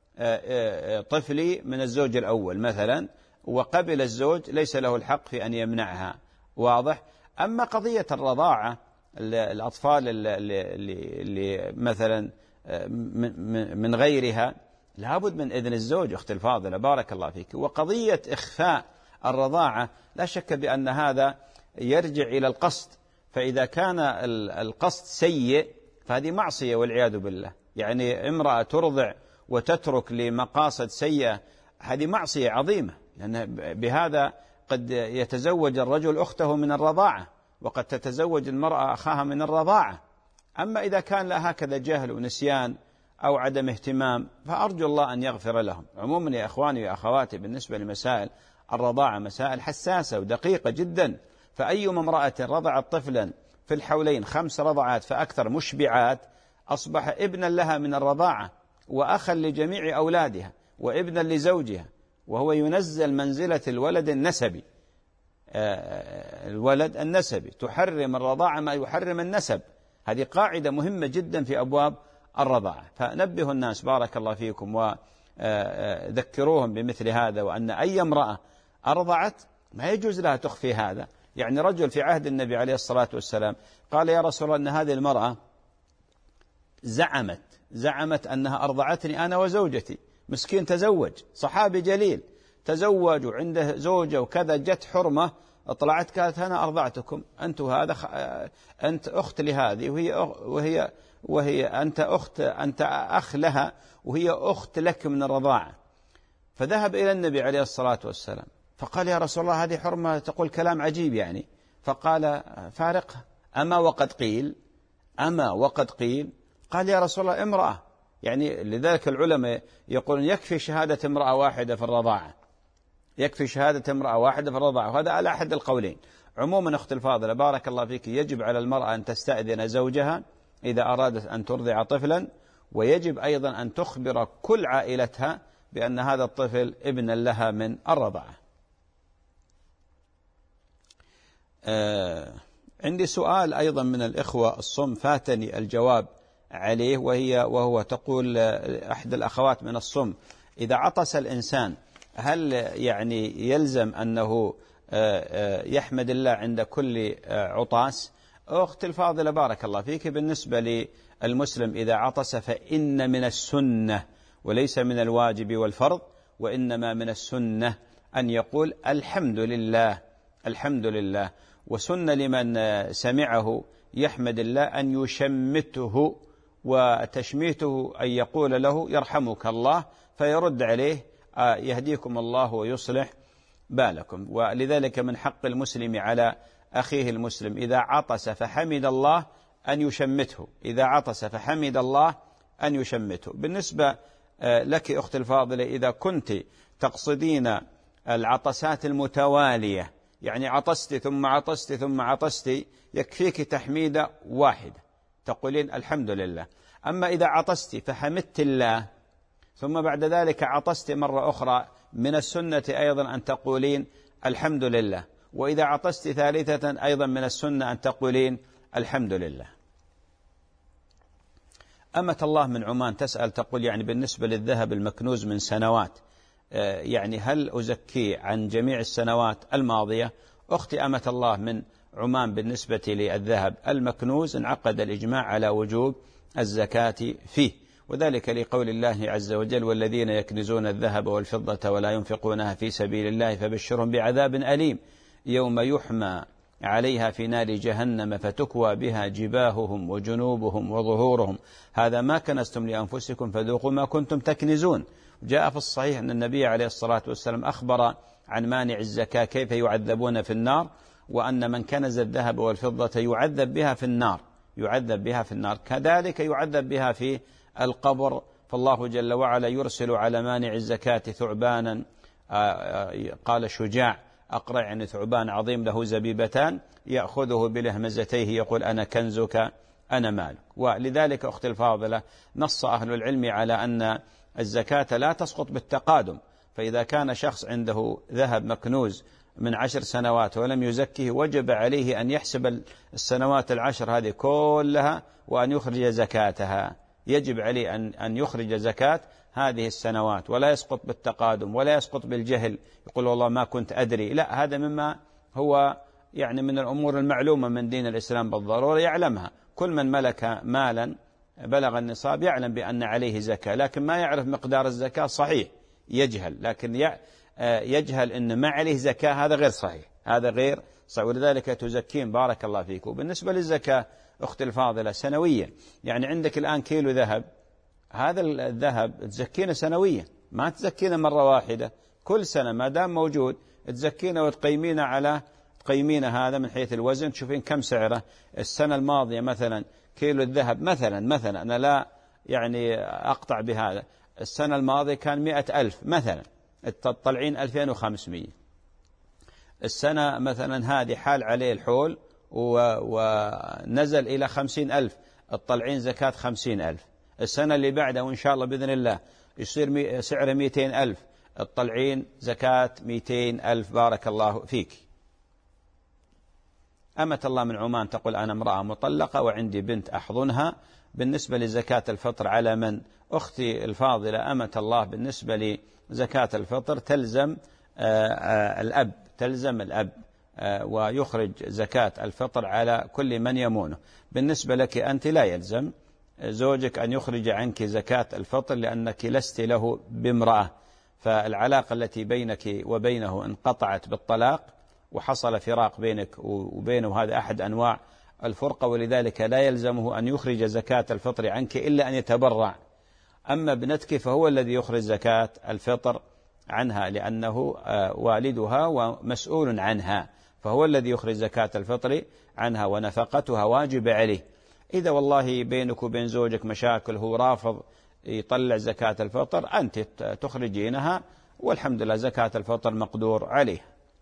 طفلي من الزوج الأول مثلا، وقبل الزوج ليس له الحق في أن يمنعها. واضح؟ أما قضية الرضاعة، الأطفال اللي, اللي مثلا من غيرها لابد من إذن الزوج. أختي الفاضلة بارك الله فيك. وقضية إخفاء الرضاعة لا شك بأن هذا يرجع إلى القصد، فإذا كان القصد سيء فهذه معصية والعياذ بالله. يعني امرأة ترضع وتترك لمقاصد سيئة، هذه معصية عظيمة، لأن بهذا قد يتزوج الرجل أخته من الرضاعة، وقد تتزوج المرأة أخاها من الرضاعة. أما إذا كان لها هكذا جهل ونسيان أو عدم اهتمام فأرجو الله أن يغفر لهم. عموما يا أخواني وأخواتي، بالنسبة لمسائل الرضاعة مسائل حساسة ودقيقة جدا، فأيما امرأة رضعت طفلا في الحولين خمس رضعات فأكثر مشبعات أصبح ابنا لها من الرضاعة، وأخا لجميع أولادها، وابنا لزوجها، وهو ينزل منزلة الولد النسبي. الولد النسبي تحرم الرضاعة ما يحرم النسب. هذه قاعدة مهمة جدا في أبواب الرضاعة، فنبه الناس بارك الله فيكم وذكروهم بمثل هذا، وأن أي امرأة أرضعت ما يجوز لها تخفي هذا. يعني رجل في عهد النبي عليه الصلاة والسلام قال يا رسول الله أن هذه المرأة زعمت زعمت أنها أرضعتني أنا وزوجتي. مسكين تزوج، صحابي جليل تزوج وعنده زوجة وكذا، جت حرمة طلعت قالت أنا أرضعتكم، أنت هذا أنت أخت لهذه وهي وهي وهي أنت أخت أنت أخ لها وهي أخت لك من الرضاعة. فذهب إلى النبي عليه الصلاة والسلام فقال يا رسول الله هذه حرمة تقول كلام عجيب يعني. فقال فارقها. أما وقد قيل أما وقد قيل قال يا رسول الله امرأة، يعني لذلك العلماء يقولون يكفي شهادة امرأة واحدة في الرضاعة، يكفي شهادة امرأة واحدة في الرضاعة، وهذا على أحد القولين. عموما أخت الفاضلة بارك الله فيك، يجب على المرأة أن تستأذن زوجها إذا أرادت أن ترضع طفلا، ويجب أيضا أن تخبر كل عائلتها بأن هذا الطفل ابن لها من الرضاعة. آه عندي سؤال أيضا من الإخوة الصم فاتني الجواب عليه، وهي وهو تقول أحد الأخوات من الصم إذا عطس الإنسان هل يعني يلزم أنه يحمد الله عند كل عطاس؟ أختي الفاضلة بارك الله فيك، بالنسبة للمسلم إذا عطس فإن من السنة وليس من الواجب والفرض، وإنما من السنة أن يقول الحمد لله الحمد لله. وسنة لمن سمعه يحمد الله أن يشمته، وتشميته أن يقول له يرحمك الله، فيرد عليه يهديكم الله ويصلح بالكم. ولذلك من حق المسلم على أخيه المسلم إذا عطس فحمد الله أن يشمته، إذا عطس فحمد الله أن يشمته. بالنسبة لك أختي الفاضلة إذا كنت تقصدين العطسات المتوالية، يعني عطست ثم عطست ثم عطست، يكفيك تحميدة واحدة تقولين الحمد لله. أما إذا عطست فحمدت الله ثم بعد ذلك عطست مرة أخرى، من السنة أيضا أن تقولين الحمد لله. وإذا عطست ثالثة أيضا من السنة أن تقولين الحمد لله. أمة الله من عمان تسأل تقول يعني بالنسبة للذهب المكنوز من سنوات، يعني هل أزكي عن جميع السنوات الماضية؟ أختي أمة الله من عمان بالنسبة للذهب المكنوز انعقد الإجماع على وجوب الزكاة فيه، وذلك لقول الله عز وجل: والذين يكنزون الذهب والفضة ولا ينفقونها في سبيل الله فبشرهم بعذاب أليم يوم يحمى عليها في نار جهنم فتكوى بها جباههم وجنوبهم وظهورهم هذا ما كنزتم لأنفسكم فذوقوا ما كنتم تكنزون. جاء في الصحيح أن النبي عليه الصلاة والسلام أخبر عن مانع الزكاة كيف يعذبون في النار، وأن من كنز الذهب والفضة يعذب بها في النار يعذب بها في النار كذلك يعذب بها في القبر. فالله جل وعلا يرسل على مانع الزكاة ثعبانا، قال شجاع أقرع، يعني ثعبان عظيم له زبيبتان، يأخذه بلهمزتيه يقول: أنا كنزك أنا مالك. ولذلك أختي الفاضلة نص أهل العلم على أن الزكاة لا تسقط بالتقادم، فإذا كان شخص عنده ذهب مكنوز من عشر سنوات ولم يزكه وجب عليه أن يحسب السنوات العشر هذه كلها وأن يخرج زكاتها، يجب عليه أن أن يخرج زكاة هذه السنوات، ولا يسقط بالتقادم ولا يسقط بالجهل يقول والله ما كنت أدري، لا، هذا مما هو يعني من الأمور المعلومة من دين الإسلام بالضرورة يعلمها. كل من ملك مالا بلغ النصاب يعلم بأن عليه زكاة، لكن ما يعرف مقدار الزكاة صحيح يجهل، لكن يجهل أن ما عليه زكاة هذا غير صحيح، هذا غير صحيح. ولذلك تزكين بارك الله فيك. وبالنسبة للزكاة أختي الفاضلة سنويا، يعني عندك الآن كيلو ذهب، هذا الذهب تزكينه سنويا، ما تزكينه مرة واحدة، كل سنة ما دام موجود تزكينه وتقيمينه على تقيمينه هذا من حيث الوزن، تشوفين كم سعره. السنة الماضية مثلا كيلو الذهب مثلا مثلا أنا لا يعني أقطع بهذا، السنة الماضية كان مئة ألف مثلا، تطلعين ألفين وخمسمائة. السنة مثلا هذه حال عليه الحول ونزل إلى خمسين ألف، تطلعين زكاة خمسين ألف. السنة اللي بعدها وإن شاء الله بإذن الله يصير سعر مئتين ألف، تطلعين زكاة مئتين ألف بارك الله فيك. أمة الله من عمان تقول: أنا امرأة مطلقة وعندي بنت أحضنها، بالنسبة لزكاة الفطر على من؟ أختي الفاضلة أمة الله، بالنسبة لزكاة الفطر تلزم الأب تلزم الأب ويخرج زكاة الفطر على كل من يمونه. بالنسبة لك أنت لا يلزم زوجك أن يخرج عنك زكاة الفطر لأنك لست له بامرأة، فالعلاقة التي بينك وبينه انقطعت بالطلاق وحصل فراق بينك وبينه، هذا أحد أنواع الفرقة، ولذلك لا يلزمه أن يخرج زكاة الفطر عنك إلا أن يتبرع. أما ابنتك فهو الذي يخرج زكاة الفطر عنها لأنه والدها ومسؤول عنها، فهو الذي يخرج زكاة الفطر عنها ونفقتها واجبة عليه. إذا والله بينك وبين زوجك مشاكل، هو رافض يطلع زكاة الفطر، أنت تخرجينها والحمد لله زكاة الفطر مقدور عليه.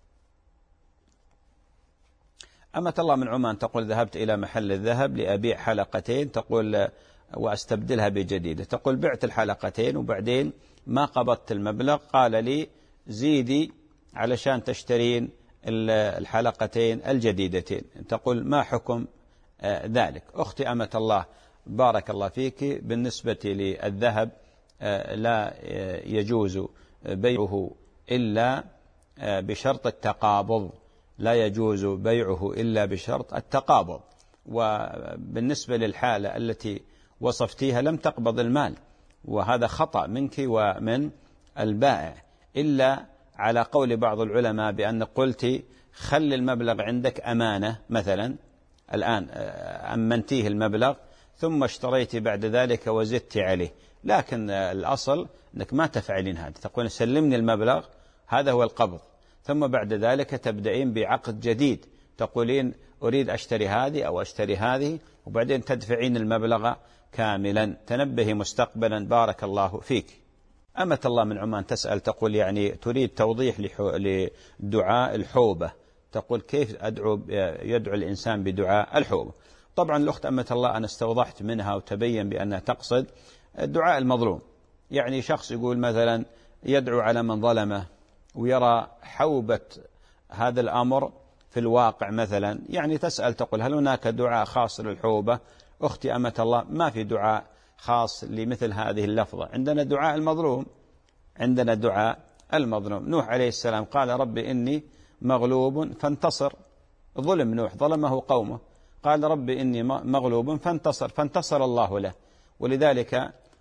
أمة الله من عمان تقول: ذهبت إلى محل الذهب لأبيع حلقتين، تقول وأستبدلها بجديدة، تقول بعت الحلقتين وبعدين ما قبضت المبلغ، قال لي زيدي علشان تشترين الحلقتين الجديدتين، تقول ما حكم ذلك؟ أختي أمة الله بارك الله فيك، بالنسبة للذهب لا يجوز بيعه إلا بشرط التقابض، لا يجوز بيعه إلا بشرط التقابض. وبالنسبة للحالة التي وصفتيها لم تقبض المال، وهذا خطأ منك ومن البائع، إلا على قول بعض العلماء بأن قلت خل المبلغ عندك أمانة مثلا، الآن أمنتيه المبلغ ثم اشتريت بعد ذلك وزدت عليه، لكن الأصل أنك ما تفعلين هذا، تقول سلمني المبلغ هذا هو القبض، ثم بعد ذلك تبدأين بعقد جديد، تقولين أريد أشتري هذه أو أشتري هذه، وبعدين تدفعين المبلغ كاملا. تنبهي مستقبلا بارك الله فيك. أمة الله من عمان تسأل تقول يعني تريد توضيح لدعاء الحوبة، تقول كيف أدعو يدعو الإنسان بدعاء الحوبة؟ طبعا الأخت أمة الله أنا استوضحت منها وتبين بأنها تقصد الدعاء المظلوم، يعني شخص يقول مثلا يدعو على من ظلمه ويرى حوبة هذا الأمر في الواقع مثلا، يعني تسأل تقول هل هناك دعاء خاص للحوبة؟ أختي أمة الله ما في دعاء خاص لمثل هذه اللفظة، عندنا دعاء المظلوم، عندنا دعاء المظلوم. نوح عليه السلام قال رب إني مغلوب فانتصر، ظلم نوح ظلمه قومه، قال رب إني مغلوب فانتصر، فانتصر الله له. ولذلك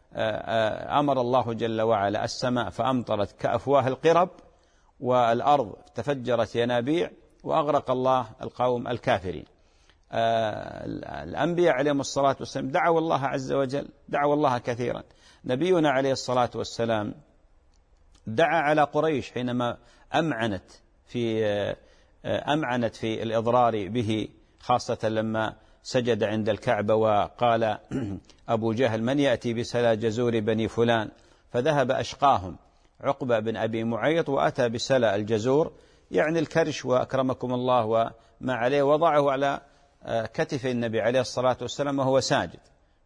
أمر الله جل وعلا السماء فأمطرت كأفواه القرب، والأرض تفجرت ينابيع، وأغرق الله القوم الكافرين. الأنبياء عليهم الصلاة والسلام دعوا الله عز وجل، دعوا الله كثيرا. نبينا عليه الصلاة والسلام دعا على قريش حينما أمعنت في أمعنت في الإضرار به، خاصة لما سجد عند الكعبة وقال أبو جهل: من يأتي بسلا جزور بني فلان؟ فذهب أشقاهم عقبة بن أبي معيط وأتى بسلا الجزور، يعني الكرش وأكرمكم الله وما عليه، وضعه على كتف النبي عليه الصلاة والسلام وهو ساجد.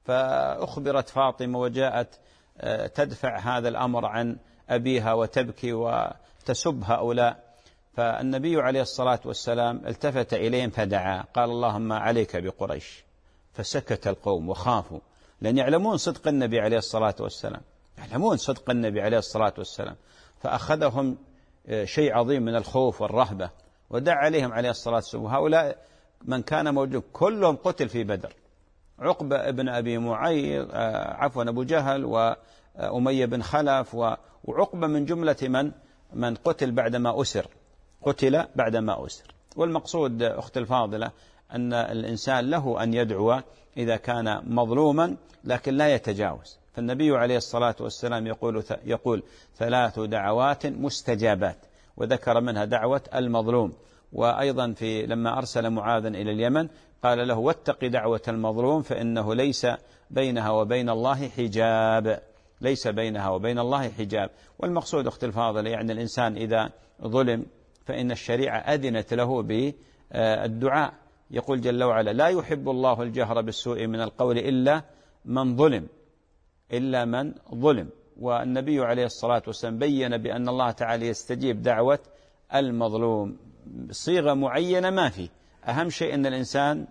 فأخبرت فاطمة وجاءت تدفع هذا الأمر عن أبيها وتبكي وتسب هؤلاء. فالنبي عليه الصلاة والسلام التفت إليهم فدعا، قال: اللهم عليك بقريش. فسكت القوم وخافوا، لأن يعلمون صدق النبي عليه الصلاة والسلام، يعلمون صدق النبي عليه الصلاة والسلام. فأخذهم شيء عظيم من الخوف والرهبة، ودعا عليهم عليه الصلاة والسلام. وهؤلاء من كان موجود كلهم قتل في بدر. عقبة ابن أبي معيط، عفوا أبو جهل وأمية بن خلف، وعقبة من جملة من من قتل بعدما أسر، قتل بعدما أسر. والمقصود أخت الفاضلة أن الإنسان له أن يدعو إذا كان مظلوما، لكن لا يتجاوز. فالنبي عليه الصلاة والسلام يقول يقول ثلاث دعوات مستجابات، وذكر منها دعوة المظلوم. وأيضا في لما أرسل معاذا إلى اليمن قال له: واتق دعوة المظلوم فإنه ليس بينها وبين الله حجاب، ليس بينها وبين الله حجاب. والمقصود أخت الفاضلة يعني الإنسان إذا ظلم فإن الشريعة أذنت له بالدعاء. يقول جل وعلا: لا يحب الله الجهر بالسوء من القول إلا من ظلم، إلا من ظلم. والنبي عليه الصلاة والسلام بين بأن الله تعالى يستجيب دعوة المظلوم. صيغة معينة ما في، أهم شيء أن الإنسان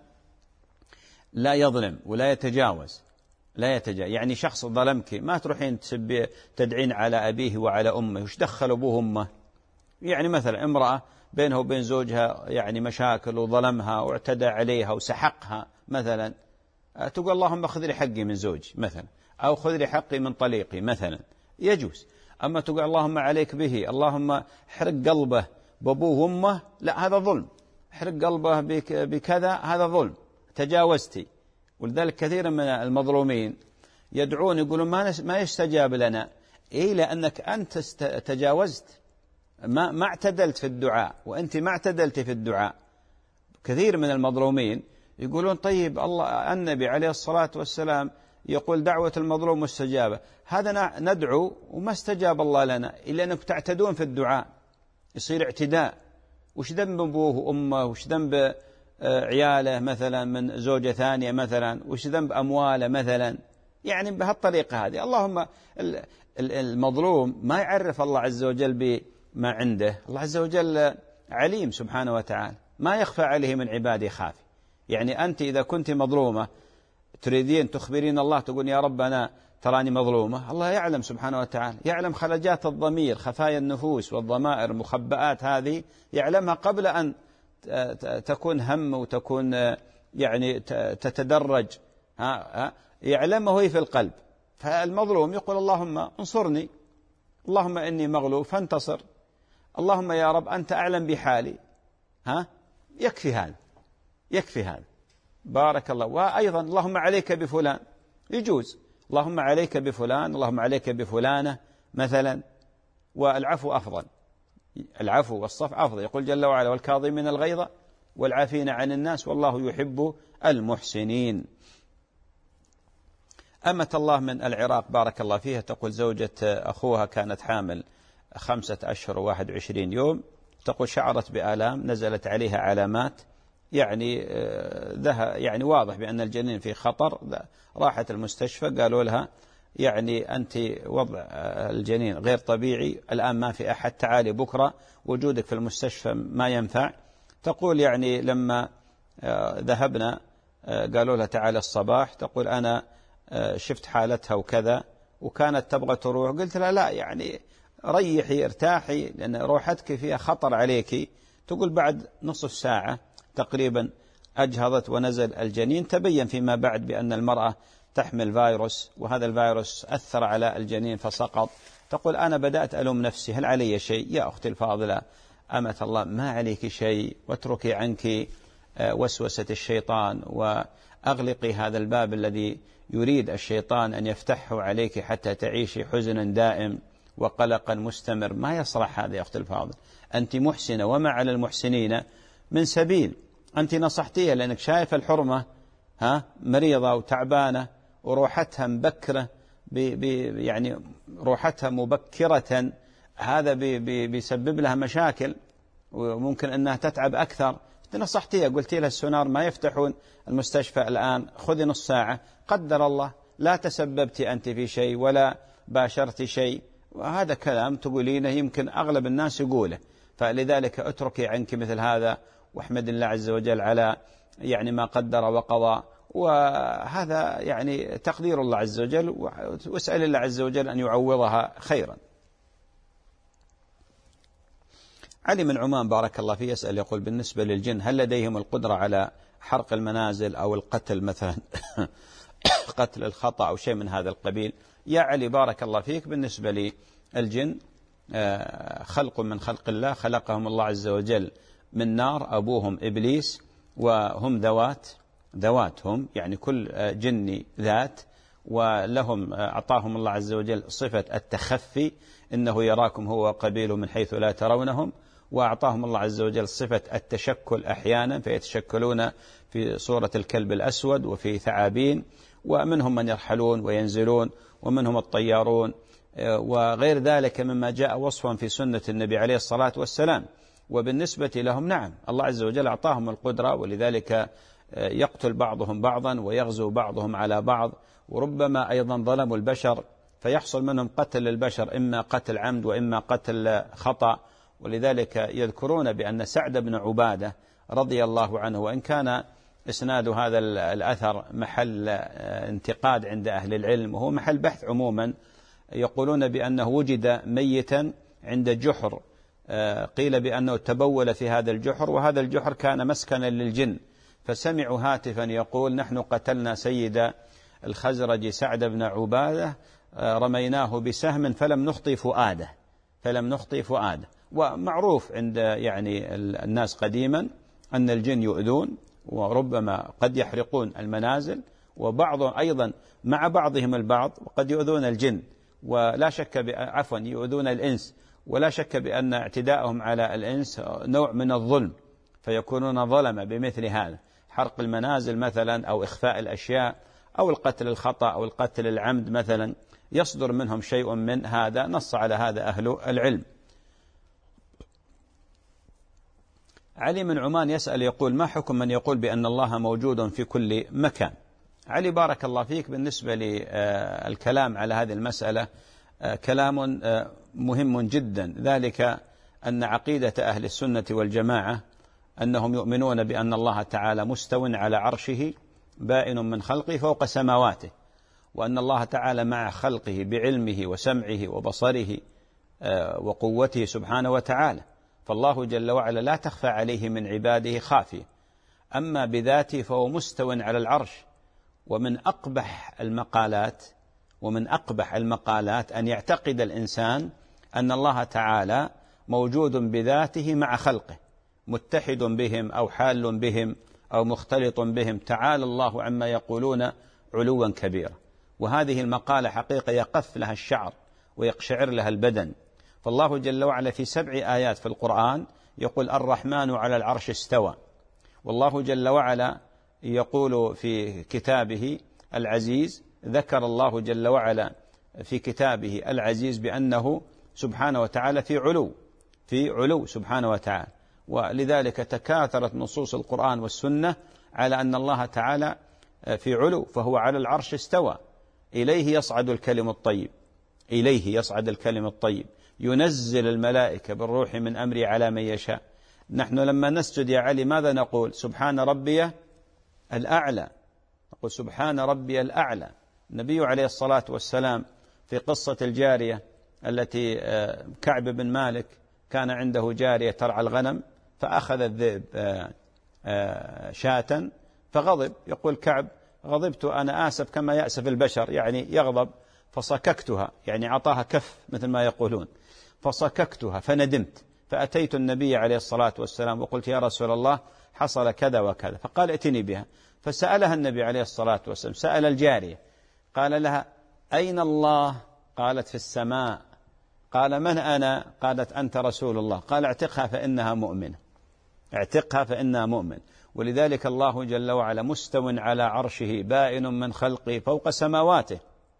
لا يظلم ولا يتجاوز، لا يتجاوز. يعني شخص ظلمك ما تروحين تسبي تدعين على أبيه وعلى أمه، وش دخل أبوه أمه؟ يعني مثلا امرأة بينه وبين زوجها يعني مشاكل وظلمها واعتدى عليها وسحقها مثلا، تقول: اللهم خذ لي حقي من زوجي مثلا، أو خذ لي حقي من طليقي مثلا، يجوز. أما تقول: اللهم عليك به، اللهم احرق قلبه بأبوه وأمه، لا، هذا ظلم. احرق قلبه بكذا، هذا ظلم، تجاوزتي. ولذلك كثيرا من المظلومين يدعون يقولون: ما ما يستجاب لنا. إيه؟ لأنك أنت تجاوزت، ما ما اعتدلت في الدعاء، وأنت ما اعتدلت في الدعاء. كثير من المظلومين يقولون: طيب الله النبي عليه الصلاة والسلام يقول دعوة المظلوم مستجابة، هذا ندعو وما استجاب الله لنا، إلا أنك تعتدون في الدعاء، يصير اعتداء. وش ذنب أبوه وأمه؟ وش ذنب عياله مثلا من زوجة ثانية مثلا؟ وش ذنب أمواله مثلا؟ يعني بهالطريقة هذه. اللهم المظلوم ما يعرف الله عز وجل بما عنده. الله عز وجل عليم سبحانه وتعالى، ما يخفى عليه من عباده خافي. يعني أنت إذا كنت مظلومة تريدين تخبرين الله، تقول: يا رب أنا تراني مظلومة، الله يعلم سبحانه وتعالى، يعلم خلجات الضمير، خفايا النفوس والضمائر، المخبئات هذه يعلمها قبل أن تكون هم وتكون يعني تتدرج، يعلمه هي في القلب. فالمظلوم يقول: اللهم انصرني، اللهم إني مغلوب فانتصر، اللهم يا رب أنت أعلم بحالي. ها، يكفي هذا، يكفي هذا. بارك الله. وأيضا اللهم عليك بفلان، يجوز، اللهم عليك بفلان، اللهم عليك بفلانة مثلا. والعفو أفضل، العفو والصفح أفضل. يقول جل وعلا: والكاظمين الغيظ والعافين عن الناس والله يحب المحسنين. أمة الله من العراق بارك الله فيها تقول: زوجة أخوها كانت حامل خمسة أشهر وواحد وعشرين يوم، تقول: شعرت بآلام، نزلت عليها علامات، يعني ذا يعني واضح بأن الجنين في خطر. راحت المستشفى، قالوا لها: يعني أنت وضع الجنين غير طبيعي، الآن ما في أحد، تعالي بكرة، وجودك في المستشفى ما ينفع. تقول: يعني لما ذهبنا قالوا لها تعالي الصباح، تقول: أنا شفت حالتها وكذا، وكانت تبغى تروح، قلت لها: لا، يعني ريحي ارتاحي، لأن روحتك فيها خطر عليك. تقول: بعد نصف ساعة تقريبا أجهضت ونزل الجنين. تبين فيما بعد بأن المرأة تحمل فيروس وهذا الفيروس أثر على الجنين فسقط، تقول أنا بدأت ألوم نفسي، هل علي شيء؟ يا أختي الفاضلة أمة الله، ما عليك شيء، واتركي عنك وسوسة الشيطان، وأغلقي هذا الباب الذي يريد الشيطان أن يفتحه عليك حتى تعيشي حزنا دائم وقلقا مستمر. ما يصلح هذا يا أختي الفاضل. أنت محسنة وما على المحسنين من سبيل. أنت نصحتيها لأنك شايف الحرمة ها مريضة وتعبانة وروحتها مبكرة، بي بي يعني روحتها مبكرة، هذا بي بي بيسبب لها مشاكل وممكن أنها تتعب أكثر. نصحتيها، قلت لها السونار ما يفتحون المستشفى الآن، خذي نص ساعة، قدر الله لا تسببت أنت في شيء ولا باشرت شيء. وهذا كلام تقولينه يمكن أغلب الناس يقوله، فلذلك اتركي عنك مثل هذا، واحمد الله عز وجل على يعني ما قدر وقضى، وهذا يعني تقدير الله عز وجل، واسأل الله عز وجل أن يعوضها خيرا. علي من عمان بارك الله فيه يسأل يقول بالنسبة للجن هل لديهم القدرة على حرق المنازل أو القتل مثلا قتل الخطأ أو شيء من هذا القبيل؟ يا علي بارك الله فيك، بالنسبة للجن خلق من خلق الله، خلقهم الله عز وجل من نار، أبوهم إبليس، وهم ذوات ذواتهم يعني كل جني ذات، ولهم أعطاهم الله عز وجل صفة التخفي، إنه يراكم هو وقبيله من حيث لا ترونهم، وأعطاهم الله عز وجل صفة التشكل أحيانا، فيتشكلون في صورة الكلب الأسود وفي ثعابين، ومنهم من يرحلون وينزلون، ومنهم الطيارون وغير ذلك مما جاء وصفا في سنة النبي عليه الصلاة والسلام. وبالنسبة لهم نعم الله عز وجل أعطاهم القدرة، ولذلك يقتل بعضهم بعضا ويغزو بعضهم على بعض، وربما أيضا ظلموا البشر فيحصل منهم قتل البشر، إما قتل عمد وإما قتل خطأ. ولذلك يذكرون بأن سعد بن عبادة رضي الله عنه، وإن كان إسناد هذا الأثر محل انتقاد عند أهل العلم وهو محل بحث عموما، يقولون بأنه وجد ميتا عند جحر، قيل بأنه تبول في هذا الجحر، وهذا الجحر كان مسكنا للجن، فسمعوا هاتفا يقول نحن قتلنا سيد الخزرج سعد بن عبادة، رميناه بسهم فلم نخطي فؤاده فلم نخطي فؤاده. ومعروف عند يعني الناس قديما أن الجن يؤذون، وربما قد يحرقون المنازل، وبعض أيضا مع بعضهم البعض، وقد يؤذون الجن، ولا شك عفوا يؤذون الإنس، ولا شك بأن اعتداءهم على الإنس نوع من الظلم، فيكونون ظلمة بمثل هذا، حرق المنازل مثلا، أو إخفاء الأشياء، أو القتل الخطأ أو القتل العمد مثلا، يصدر منهم شيء من هذا، نص على هذا أهل العلم. علي من عمان يسأل يقول ما حكم من يقول بأن الله موجود في كل مكان؟ علي بارك الله فيك، بالنسبة للكلام على هذه المسألة كلام مهم جدا، ذلك أن عقيدة أهل السنة والجماعة أنهم يؤمنون بأن الله تعالى مستو على عرشه بائن من خلقه فوق سماواته، وأن الله تعالى مع خلقه بعلمه وسمعه وبصره وقوته سبحانه وتعالى، فالله جل وعلا لا تخفى عليه من عباده خافية. أما بذاته فهو مستو على العرش. ومن أقبح المقالات ومن أقبح المقالات أن يعتقد الإنسان أن الله تعالى موجود بذاته مع خلقه، متحد بهم أو حال بهم أو مختلط بهم، تعالى الله عما يقولون علوا كبيرا. وهذه المقالة حقيقة يقف لها الشعر ويقشعر لها البدن. فالله جل وعلا في سبع آيات في القرآن يقول الرحمن على العرش استوى، والله جل وعلا يقول في كتابه العزيز، ذكر الله جل وعلا في كتابه العزيز بأنه سبحانه وتعالى في علو في علو سبحانه وتعالى. ولذلك تكاثرت نصوص القرآن والسنة على أن الله تعالى في علو، فهو على العرش استوى. إليه يصعد الكلم الطيب إليه يصعد الكلم الطيب ينزل الملائكة بالروح من أمره على من يشاء. نحن لما نسجد يا علي ماذا نقول؟ سبحان ربي الأعلى، نقول سبحان ربي الأعلى. النبي عليه الصلاة والسلام في قصة الجارية التي كعب بن مالك كان عنده جارية ترعى الغنم، فأخذ الذئب شاة فغضب، يقول كعب غضبت أنا آسف كما يأسف البشر، يعني يغضب، فصككتها، يعني أعطاها كف مثل ما يقولون، فصككتها فندمت، فأتيت النبي عليه الصلاة والسلام وقلت يا رسول الله حصل كذا وكذا، فقال ائتني بها. فسألها النبي عليه الصلاة والسلام، سأل الجارية، قال لها أين الله؟ قالت في السماء. قال من أنا؟ قالت أنت رسول الله. قال اعتقها فإنها مؤمنة، اعتقها فإنها مؤمن. ولذلك الله جل وعلا مستو على عرشه بائن من خلقه فوق سماواته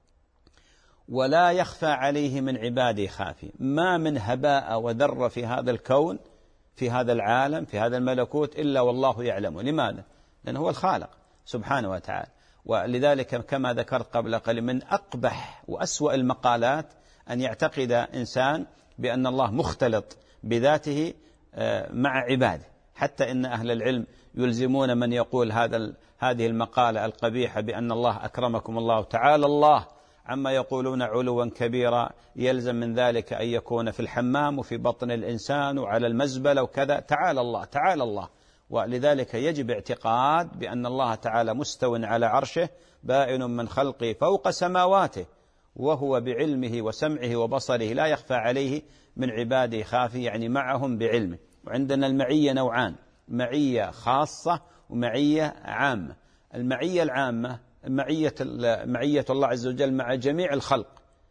ولا يخفى عليه من عباده خافي. ما من هباء وذرة في هذا الكون، في هذا العالم، في هذا الملكوت إلا والله يعلمه. لماذا؟ لأنه هو الخالق سبحانه وتعالى. ولذلك كما ذكرت قبل قليل من أقبح وأسوأ المقالات أن يعتقد إنسان بأن الله مختلط بذاته مع عباده، حتى إن أهل العلم يلزمون من يقول هذا هذه المقالة القبيحة بأن الله أكرمكم الله تعالى الله عما يقولون علوا كبيرا، يلزم من ذلك أن يكون في الحمام وفي بطن الإنسان وعلى المزبلة وكذا، تعالى الله تعالى الله. ولذلك يجب اعتقاد بأن الله تعالى مستو على عرشه بائن من خلقه فوق سماواته وهو بعلمه وسمعه وبصره لا يخفى عليه من عباده خافي، يعني معهم بعلمه. وعندنا المعية نوعان، معية خاصة ومعية عامة. المعية العامة معية معية الله عز وجل مع جميع الخلق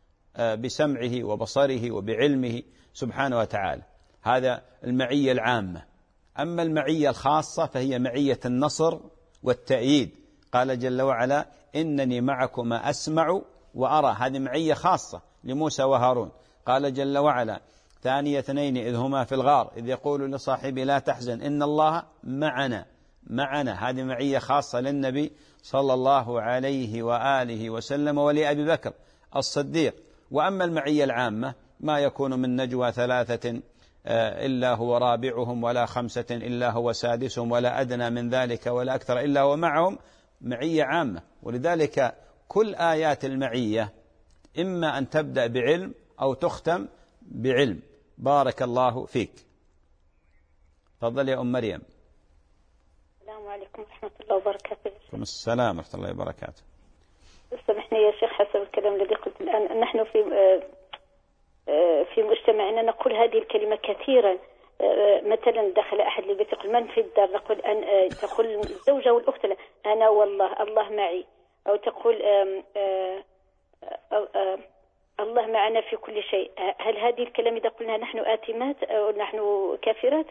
بسمعه وبصره وبعلمه سبحانه وتعالى، هذا المعية العامة. أما المعية الخاصة فهي معية النصر والتأييد، قال جل وعلا إنني معكما أسمع وأرى، هذه معية خاصة لموسى وهارون. قال جل وعلا ثاني اثنين إذ هما في الغار إذ يقول لصاحبه لا تحزن إن الله معنا، معنا، هذه معية خاصة للنبي صلى الله عليه وآله وسلم ولأبي بكر الصديق. وأما المعية العامة ما يكون من نجوى ثلاثة إلا هو رابعهم ولا خمسة إلا هو سادسهم ولا أدنى من ذلك ولا أكثر إلا هو معهم، معية عامة. ولذلك كل آيات المعية إما أن تبدأ بعلم أو تختم بعلم. بارك الله فيك. تفضل يا أم مريم. السلام عليكم ورحمة الله وبركاته. وعليكم السلام ورحمة الله وبركاته. سامحني يا شيخ حسب الكلام الذي قلت الآن، نحن في في مجتمعنا نقول هذه الكلمة كثيرا. مثلا دخل أحد البيت يقول من في الدار، نقول أن تقول الزوجة والأخت أنا والله الله معي، أو تقول آم آم آم الله معنا في كل شيء. هل هذه الكلام إذا قلنا نحن آثمات أو نحن كافرات؟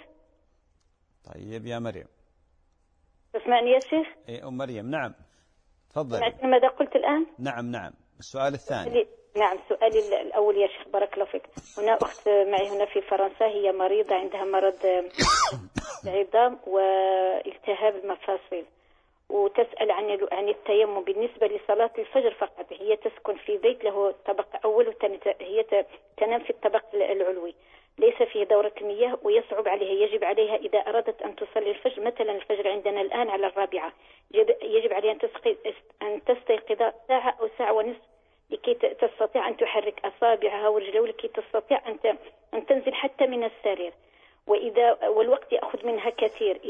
طيب يا مريم. تسمعني يا شيخ؟ إيه أم مريم. نعم تفضل. سمعت ماذا قلت الآن؟ نعم نعم. السؤال الثاني. نعم سؤالي الأول يا شيخ بارك الله فيك. هنا أخت معي هنا في فرنسا، هي مريضة عندها مرض العظام والتهاب المفاصل، وتسأل عن عن التيمم بالنسبة لصلاة الفجر فقط. هي تسكن في بيت له طبق أول وهي تنام في الطبق العلوي، ليس فيه دورة المياه ويصعب عليها. يجب عليها إذا أرادت أن تصلي الفجر، مثلا الفجر عندنا الآن على الرابعة، يجب عليها أن تستيقظ ساعة أو ساعة ونصف لكي تستطيع أن تحرك أصابعها ورجلها، لكي تستطيع أن أن تنزل حتى من السرير. وإذا والوقت يأخذ منها كثير،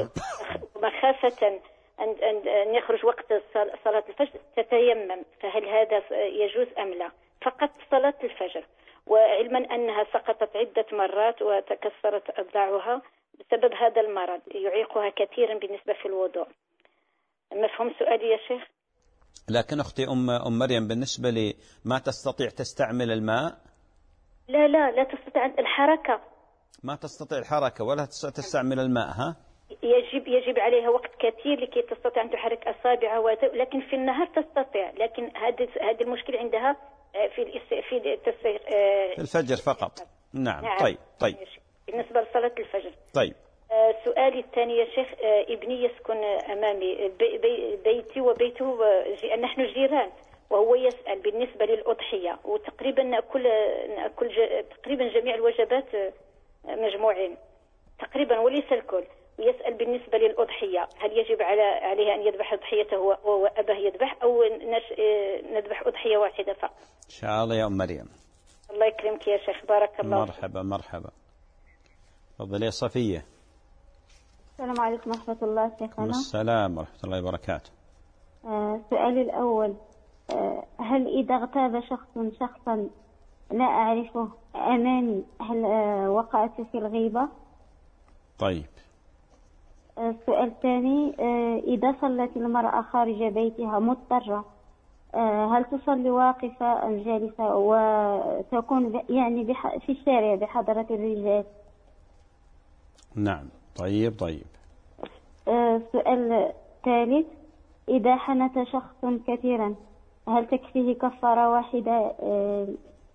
مخافة أن أن يخرج وقت صلاة الفجر تتيمم. فهل هذا يجوز أم لا؟ فقط صلاة الفجر، وعلما أنها سقطت عدة مرات وتكسرت أضلاعها بسبب هذا المرض يعيقها كثيرا بالنسبة في الوضوء. مفهوم سؤالي يا شيخ؟ لكن أختي أم أم مريم بالنسبة لي ما تستطيع تستعمل الماء؟ لا لا لا تستطيع الحركة. ما تستطيع الحركة ولا تستعمل الماء. ها؟ يجب يجب عليها وقت كثير لكي تستطيع أن تحرك أصابعها، لكن في النهار تستطيع. لكن هذه هذه المشكلة عندها في في في الفجر فقط. نعم. نعم. طيب طيب بالنسبة لصلاة الفجر. طيب سؤالي الثاني يا شيخ، ابني يسكن أمامي بي بيتي وبيته، نحن جيران، وهو يسأل بالنسبة للأضحية، وتقريبا نأكل نأكل تقريبا جميع الوجبات مجموعين تقريبا وليس الكل. ويسأل بالنسبة للأضحية هل يجب على عليه أن يذبح أضحيته وأباه يذبح، أو نذبح أضحية واحدة فقط؟ إن شاء الله يا أم مريم. الله يكرمك يا شيخ بارك الله. مرحبا مرحبا. تفضلي يا صفية. السلام عليكم ورحمة الله شيخنا. السلام ورحمة الله وبركاته. آه، السؤال الأول، آه، هل إذا اغتاب شخص شخصا لا أعرفه أمامي هل آه، وقعت في الغيبة؟ طيب. آه، السؤال الثاني، آه، إذا صلت المرأة خارج بيتها مضطرة، آه، هل تصلي واقفة أم جالسة وتكون ب- يعني بح- في الشارع بحضرة الرجال؟ نعم. طيب طيب. آه، السؤال الثالث، إذا حنث شخص كثيرا هل تكفيه كفارة واحدة؟ آه،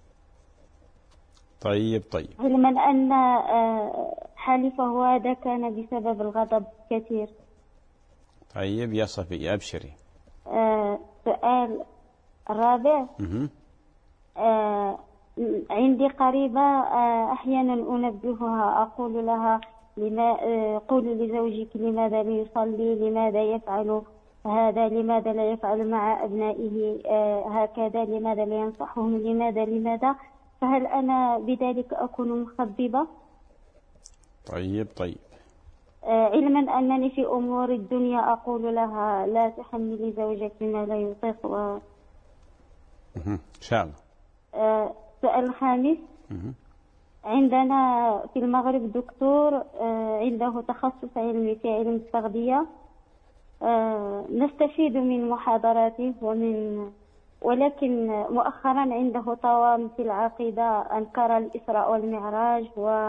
طيب طيب. علما أن آه، حلفه هذا كان بسبب الغضب كثير. طيب يا صفية أبشري. آه، السؤال الرابع، مه. آه، عندي قريبة، آه، أحيانا أنبهها أقول لها لما آه، قولي لزوجك لماذا لا يصلي، لماذا يفعل هذا، لماذا لا يفعل مع أبنائه آه، هكذا، لماذا لا ينصحهم، لماذا لماذا فهل أنا بذلك أكون مخببة؟ طيب طيب. آه، علما أنني في أمور الدنيا أقول لها لا تحملي زوجك ما لا يطيق و... مه. إن شاء الله. آه، السؤال الخامس، مه. عندنا في المغرب دكتور آه، عنده تخصص علمي في علم التغذية، آه، نستفيد من محاضراته ومن ولكن مؤخرا عنده طوام في العقيدة، أنكر الإسراء والمعراج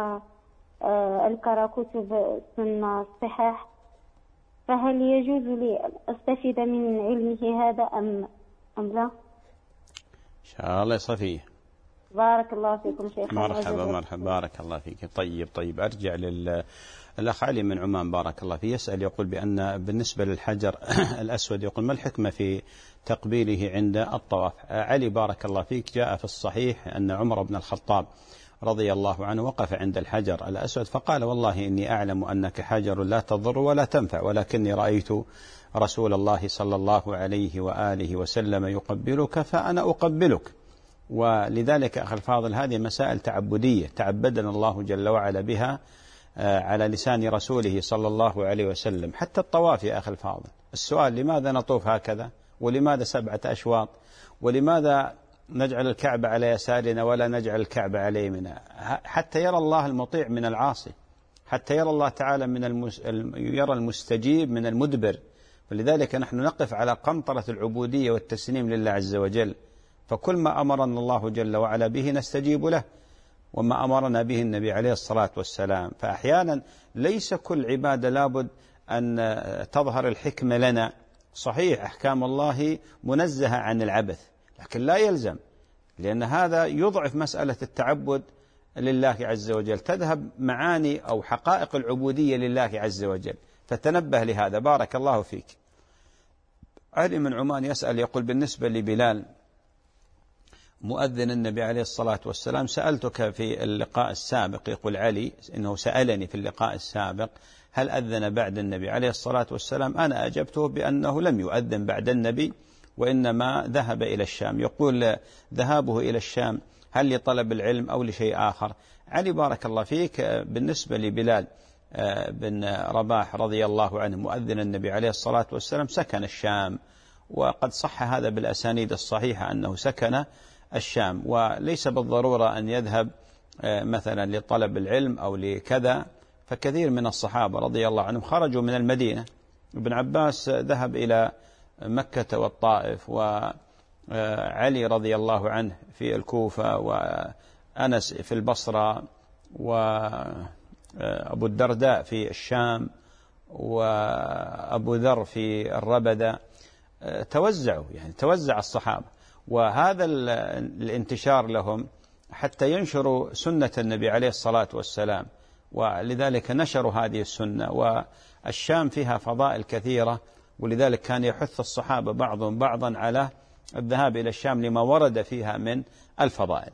وأنكر كتب السنة الصحاح، فهل يجوز لي أن أستفيد من علمه هذا أم أم لا؟ إن شاء الله يا صفية. بارك الله فيكم شيخ. مرحبا مرحبا، بارك الله فيك. طيب طيب. أرجع للأخ علي من عمان بارك الله فيه، يسأل يقول بأن بالنسبة للحجر الأسود يقول ما الحكمة في تقبيله عند الطواف؟ علي بارك الله فيك، جاء في الصحيح أن عمر بن الخطاب رضي الله عنه وقف عند الحجر الأسود فقال والله إني أعلم أنك حجر لا تضر ولا تنفع، ولكني رأيت رسول الله صلى الله عليه وآله وسلم يقبلك فأنا أقبلك. ولذلك أخي الفاضل هذه مسائل تعبدية تعبدنا الله جل وعلا بها على لسان رسوله صلى الله عليه وسلم. حتى الطواف يا أخي الفاضل، السؤال لماذا نطوف هكذا، ولماذا سبعة أشواط، ولماذا نجعل الكعبة على يسارنا ولا نجعل الكعبة على يمنا، حتى يرى الله المطيع من العاصي، حتى يرى الله تعالى من المس... يرى المستجيب من المدبر. ولذلك نحن نقف على قنطرة العبودية والتسليم لله عز وجل، فكل ما أمرنا الله جل وعلا به نستجيب له، وما أمرنا به النبي عليه الصلاة والسلام. فأحيانا ليس كل عبادة لابد أن تظهر الحكمة لنا. صحيح أحكام الله منزهة عن العبث، لكن لا يلزم، لأن هذا يضعف مسألة التعبد لله عز وجل، تذهب معاني أو حقائق العبودية لله عز وجل، فتنبه لهذا. بارك الله فيك. علي من عمان يسأل يقول بالنسبة لبلال مؤذن النبي عليه الصلاة والسلام، سألتك في اللقاء السابق، يقول علي إنه سألني في اللقاء السابق هل أذن بعد النبي عليه الصلاة والسلام، أنا أجبته بأنه لم يؤذن بعد النبي وإنما ذهب إلى الشام. يقول ذهابه إلى الشام هل لطلب العلم أو لشيء آخر؟ علي بارك الله فيك، بالنسبة لبلال بن رباح رضي الله عنه مؤذن النبي عليه الصلاة والسلام سكن الشام، وقد صح هذا بالأسانيد الصحيحة أنه سكن الشام، وليس بالضرورة أن يذهب مثلا لطلب العلم أو لكذا، فكثير من الصحابة رضي الله عنهم خرجوا من المدينة. ابن عباس ذهب إلى مكة والطائف، وعلي رضي الله عنه في الكوفة، وأنس في البصرة، وأبو الدرداء في الشام، وأبو ذر في الربدة. توزعوا يعني توزع الصحابة، وهذا الانتشار لهم حتى ينشروا سنة النبي عليه الصلاة والسلام، ولذلك نشروا هذه السنة. والشام فيها فضائل كثيرة، ولذلك كان يحث الصحابة بعضهم بعضا على الذهاب إلى الشام لما ورد فيها من الفضائل.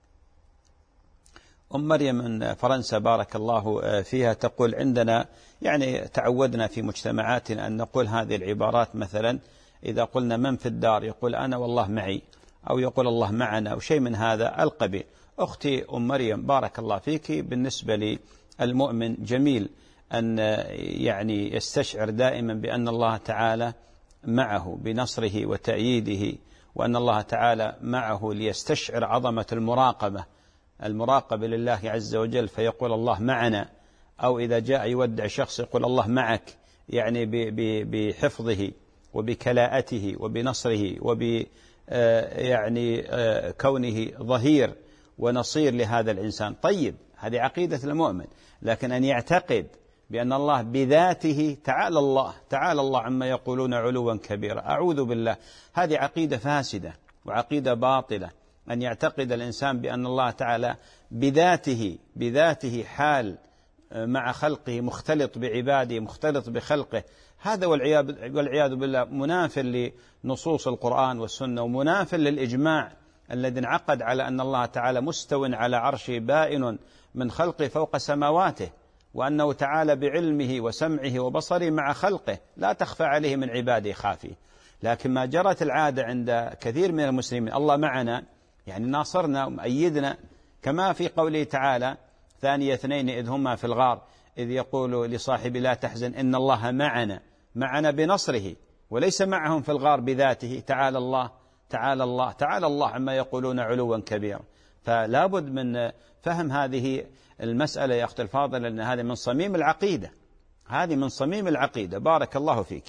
أم مريم من فرنسا بارك الله فيها تقول عندنا يعني تعودنا في مجتمعاتنا أن نقول هذه العبارات، مثلا إذا قلنا من في الدار يقول أنا والله معي، أو يقول الله معنا، أو شيء من هذا القبيل. أختي أم مريم بارك الله فيك، بالنسبة للمؤمن جميل أن يعني يستشعر دائما بأن الله تعالى معه بنصره وتأييده، وأن الله تعالى معه ليستشعر عظمة المراقبة المراقبة لله عز وجل، فيقول الله معنا. أو إذا جاء يودع شخص يقول الله معك، يعني بحفظه وبكلاءته وبنصره وب يعني كونه ظهير ونصير لهذا الإنسان. طيب، هذه عقيدة المؤمن، لكن أن يعتقد بأن الله بذاته تعالى الله تعالى الله عما يقولون علوا كبيرا، أعوذ بالله، هذه عقيدة فاسدة وعقيدة باطلة. أن يعتقد الإنسان بأن الله تعالى بذاته بذاته حال مع خلقه، مختلط بعباده، مختلط بخلقه، هذا والعياذ بالله مناف لنصوص القرآن والسنة، ومناف للإجماع الذي انعقد على أن الله تعالى مستو على عرشه بائن من خلقه فوق سماواته، وأنه تعالى بعلمه وسمعه وبصره مع خلقه لا تخفى عليه من عباده خافية. لكن ما جرت العادة عند كثير من المسلمين، الله معنا يعني ناصرنا ومؤيدنا، كما في قوله تعالى ثاني اثنين إذ هما في الغار إذ يقول لصاحب لا تحزن إن الله معنا، معنا بنصره، وليس معهم في الغار بذاته. تعالى الله تعالى الله تعالى الله عما يقولون علوا كبيرا. فلا بد من فهم هذه المسألة يا أختي الفاضلة، لأن هذه من صميم العقيدة، هذه من صميم العقيدة. بارك الله فيك.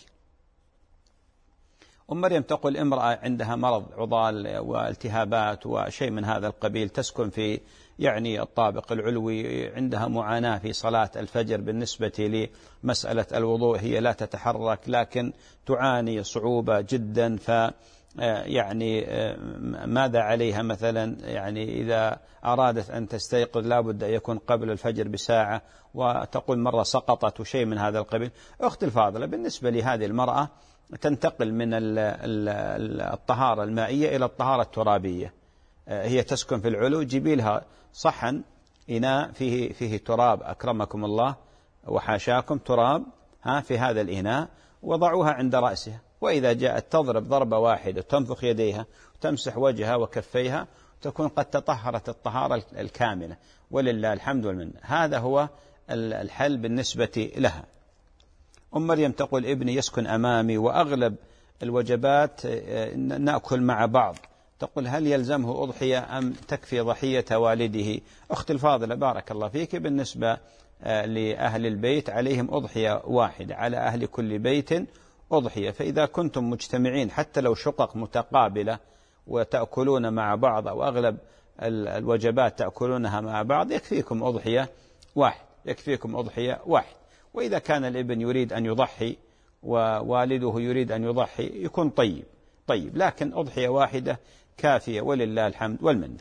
أم مريم تقول امرأة عندها مرض عضال والتهابات وشيء من هذا القبيل، تسكن في يعني الطابق العلوي، عندها معاناة في صلاة الفجر بالنسبة لمسألة الوضوء، هي لا تتحرك لكن تعاني صعوبة جدا. ف يعني ماذا عليها مثلا؟ يعني إذا أرادت أن تستيقظ لابد أن يكون قبل الفجر بساعة، وتقول مرة سقطت وشيء من هذا القبيل. أختي الفاضلة، بالنسبة لهذه المرأة تنتقل من الطهارة المائية إلى الطهارة الترابية. هي تسكن في العلو، جيبي لها صحن إناء فيه فيه تراب أكرمكم الله وحاشاكم، تراب ها في هذا الإناء، وضعوها عند رأسها، وإذا جاءت تضرب ضربة واحدة تنفخ يديها وتمسح وجهها وكفيها، تكون قد تطهرت الطهارة الكاملة ولله الحمد والمنة. هذا هو الحل بالنسبة لها. أم مريم تقول ابني يسكن أمامي وأغلب الوجبات نأكل مع بعض، تقول هل يلزمه أضحية أم تكفي ضحية والده؟ أختي الفاضلة بارك الله فيك، بالنسبة لأهل البيت عليهم أضحية واحدة، على أهل كل بيت أضحية. فإذا كنتم مجتمعين حتى لو شقق متقابلة وتأكلون مع بعض، أو أغلب الوجبات تأكلونها مع بعض، يكفيكم أضحية واحد يكفيكم أضحية واحد. وإذا كان الابن يريد أن يضحي ووالده يريد أن يضحي يكون طيب طيب لكن أضحية واحدة كافية ولله الحمد والمنة.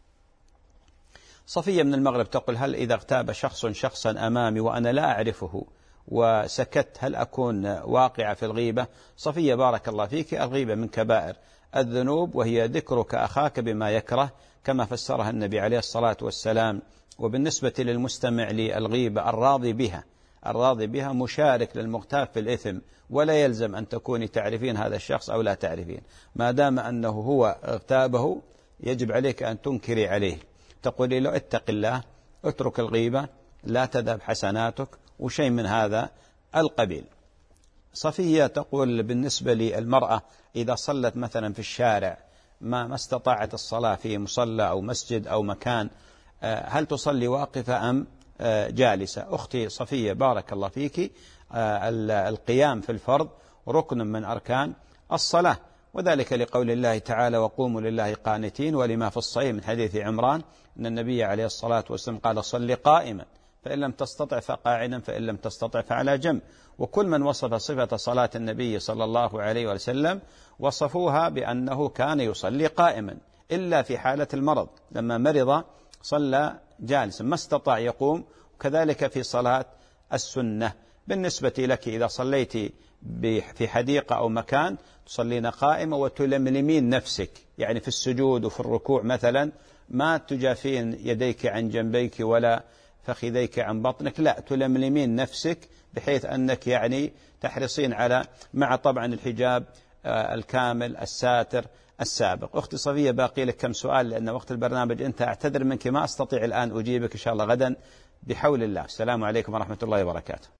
صفية من المغرب تقول هل إذا اغتاب شخص شخصا أمامي وأنا لا أعرفه وسكت هل أكون واقعة في الغيبة؟ صفية بارك الله فيك، الغيبة من كبائر الذنوب، وهي ذكرك أخاك بما يكره كما فسرها النبي عليه الصلاة والسلام. وبالنسبة للمستمع للغيبة الراضي بها الراضي بها مشارك للمغتاب في الإثم، ولا يلزم أن تكوني تعرفين هذا الشخص أو لا تعرفين، ما دام أنه هو اغتابه يجب عليك أن تنكري عليه، تقولي له اتق الله، اترك الغيبة، لا تذهب حسناتك وشيء من هذا القبيل. صفية تقول بالنسبة للمرأة إذا صلت مثلا في الشارع ما ما استطاعت الصلاة في مصلى أو مسجد أو مكان، هل تصلي واقفة أم جالسة؟ أختي صفية بارك الله فيك، القيام في الفرض ركن من أركان الصلاة، وذلك لقول الله تعالى وقوموا لله قانتين، ولما في الصحيح من حديث عمران أن النبي عليه الصلاة والسلام قال صل قائما فإن لم تستطع فقاعدا فإن لم تستطع فعلى جنب. وكل من وصف صفة صلاة النبي صلى الله عليه وسلم وصفوها بأنه كان يصلي قائما، إلا في حالة المرض، لما مرض صلى جالسا ما استطاع يقوم، وكذلك في صلاة السنة. بالنسبة لك إذا صليت في حديقة أو مكان تصلين قائمة وتلملمين نفسك، يعني في السجود وفي الركوع مثلا ما تجافين يديك عن جنبيك ولا فخذيك عن بطنك، لا تلملمين نفسك بحيث أنك يعني تحرصين على مع طبعا الحجاب الكامل الساتر السابق. أختي صفية باقي لك كم سؤال لأن وقت البرنامج انت، أعتذر منك ما أستطيع الآن أجيبك، إن شاء الله غدا بحول الله. السلام عليكم ورحمة الله وبركاته.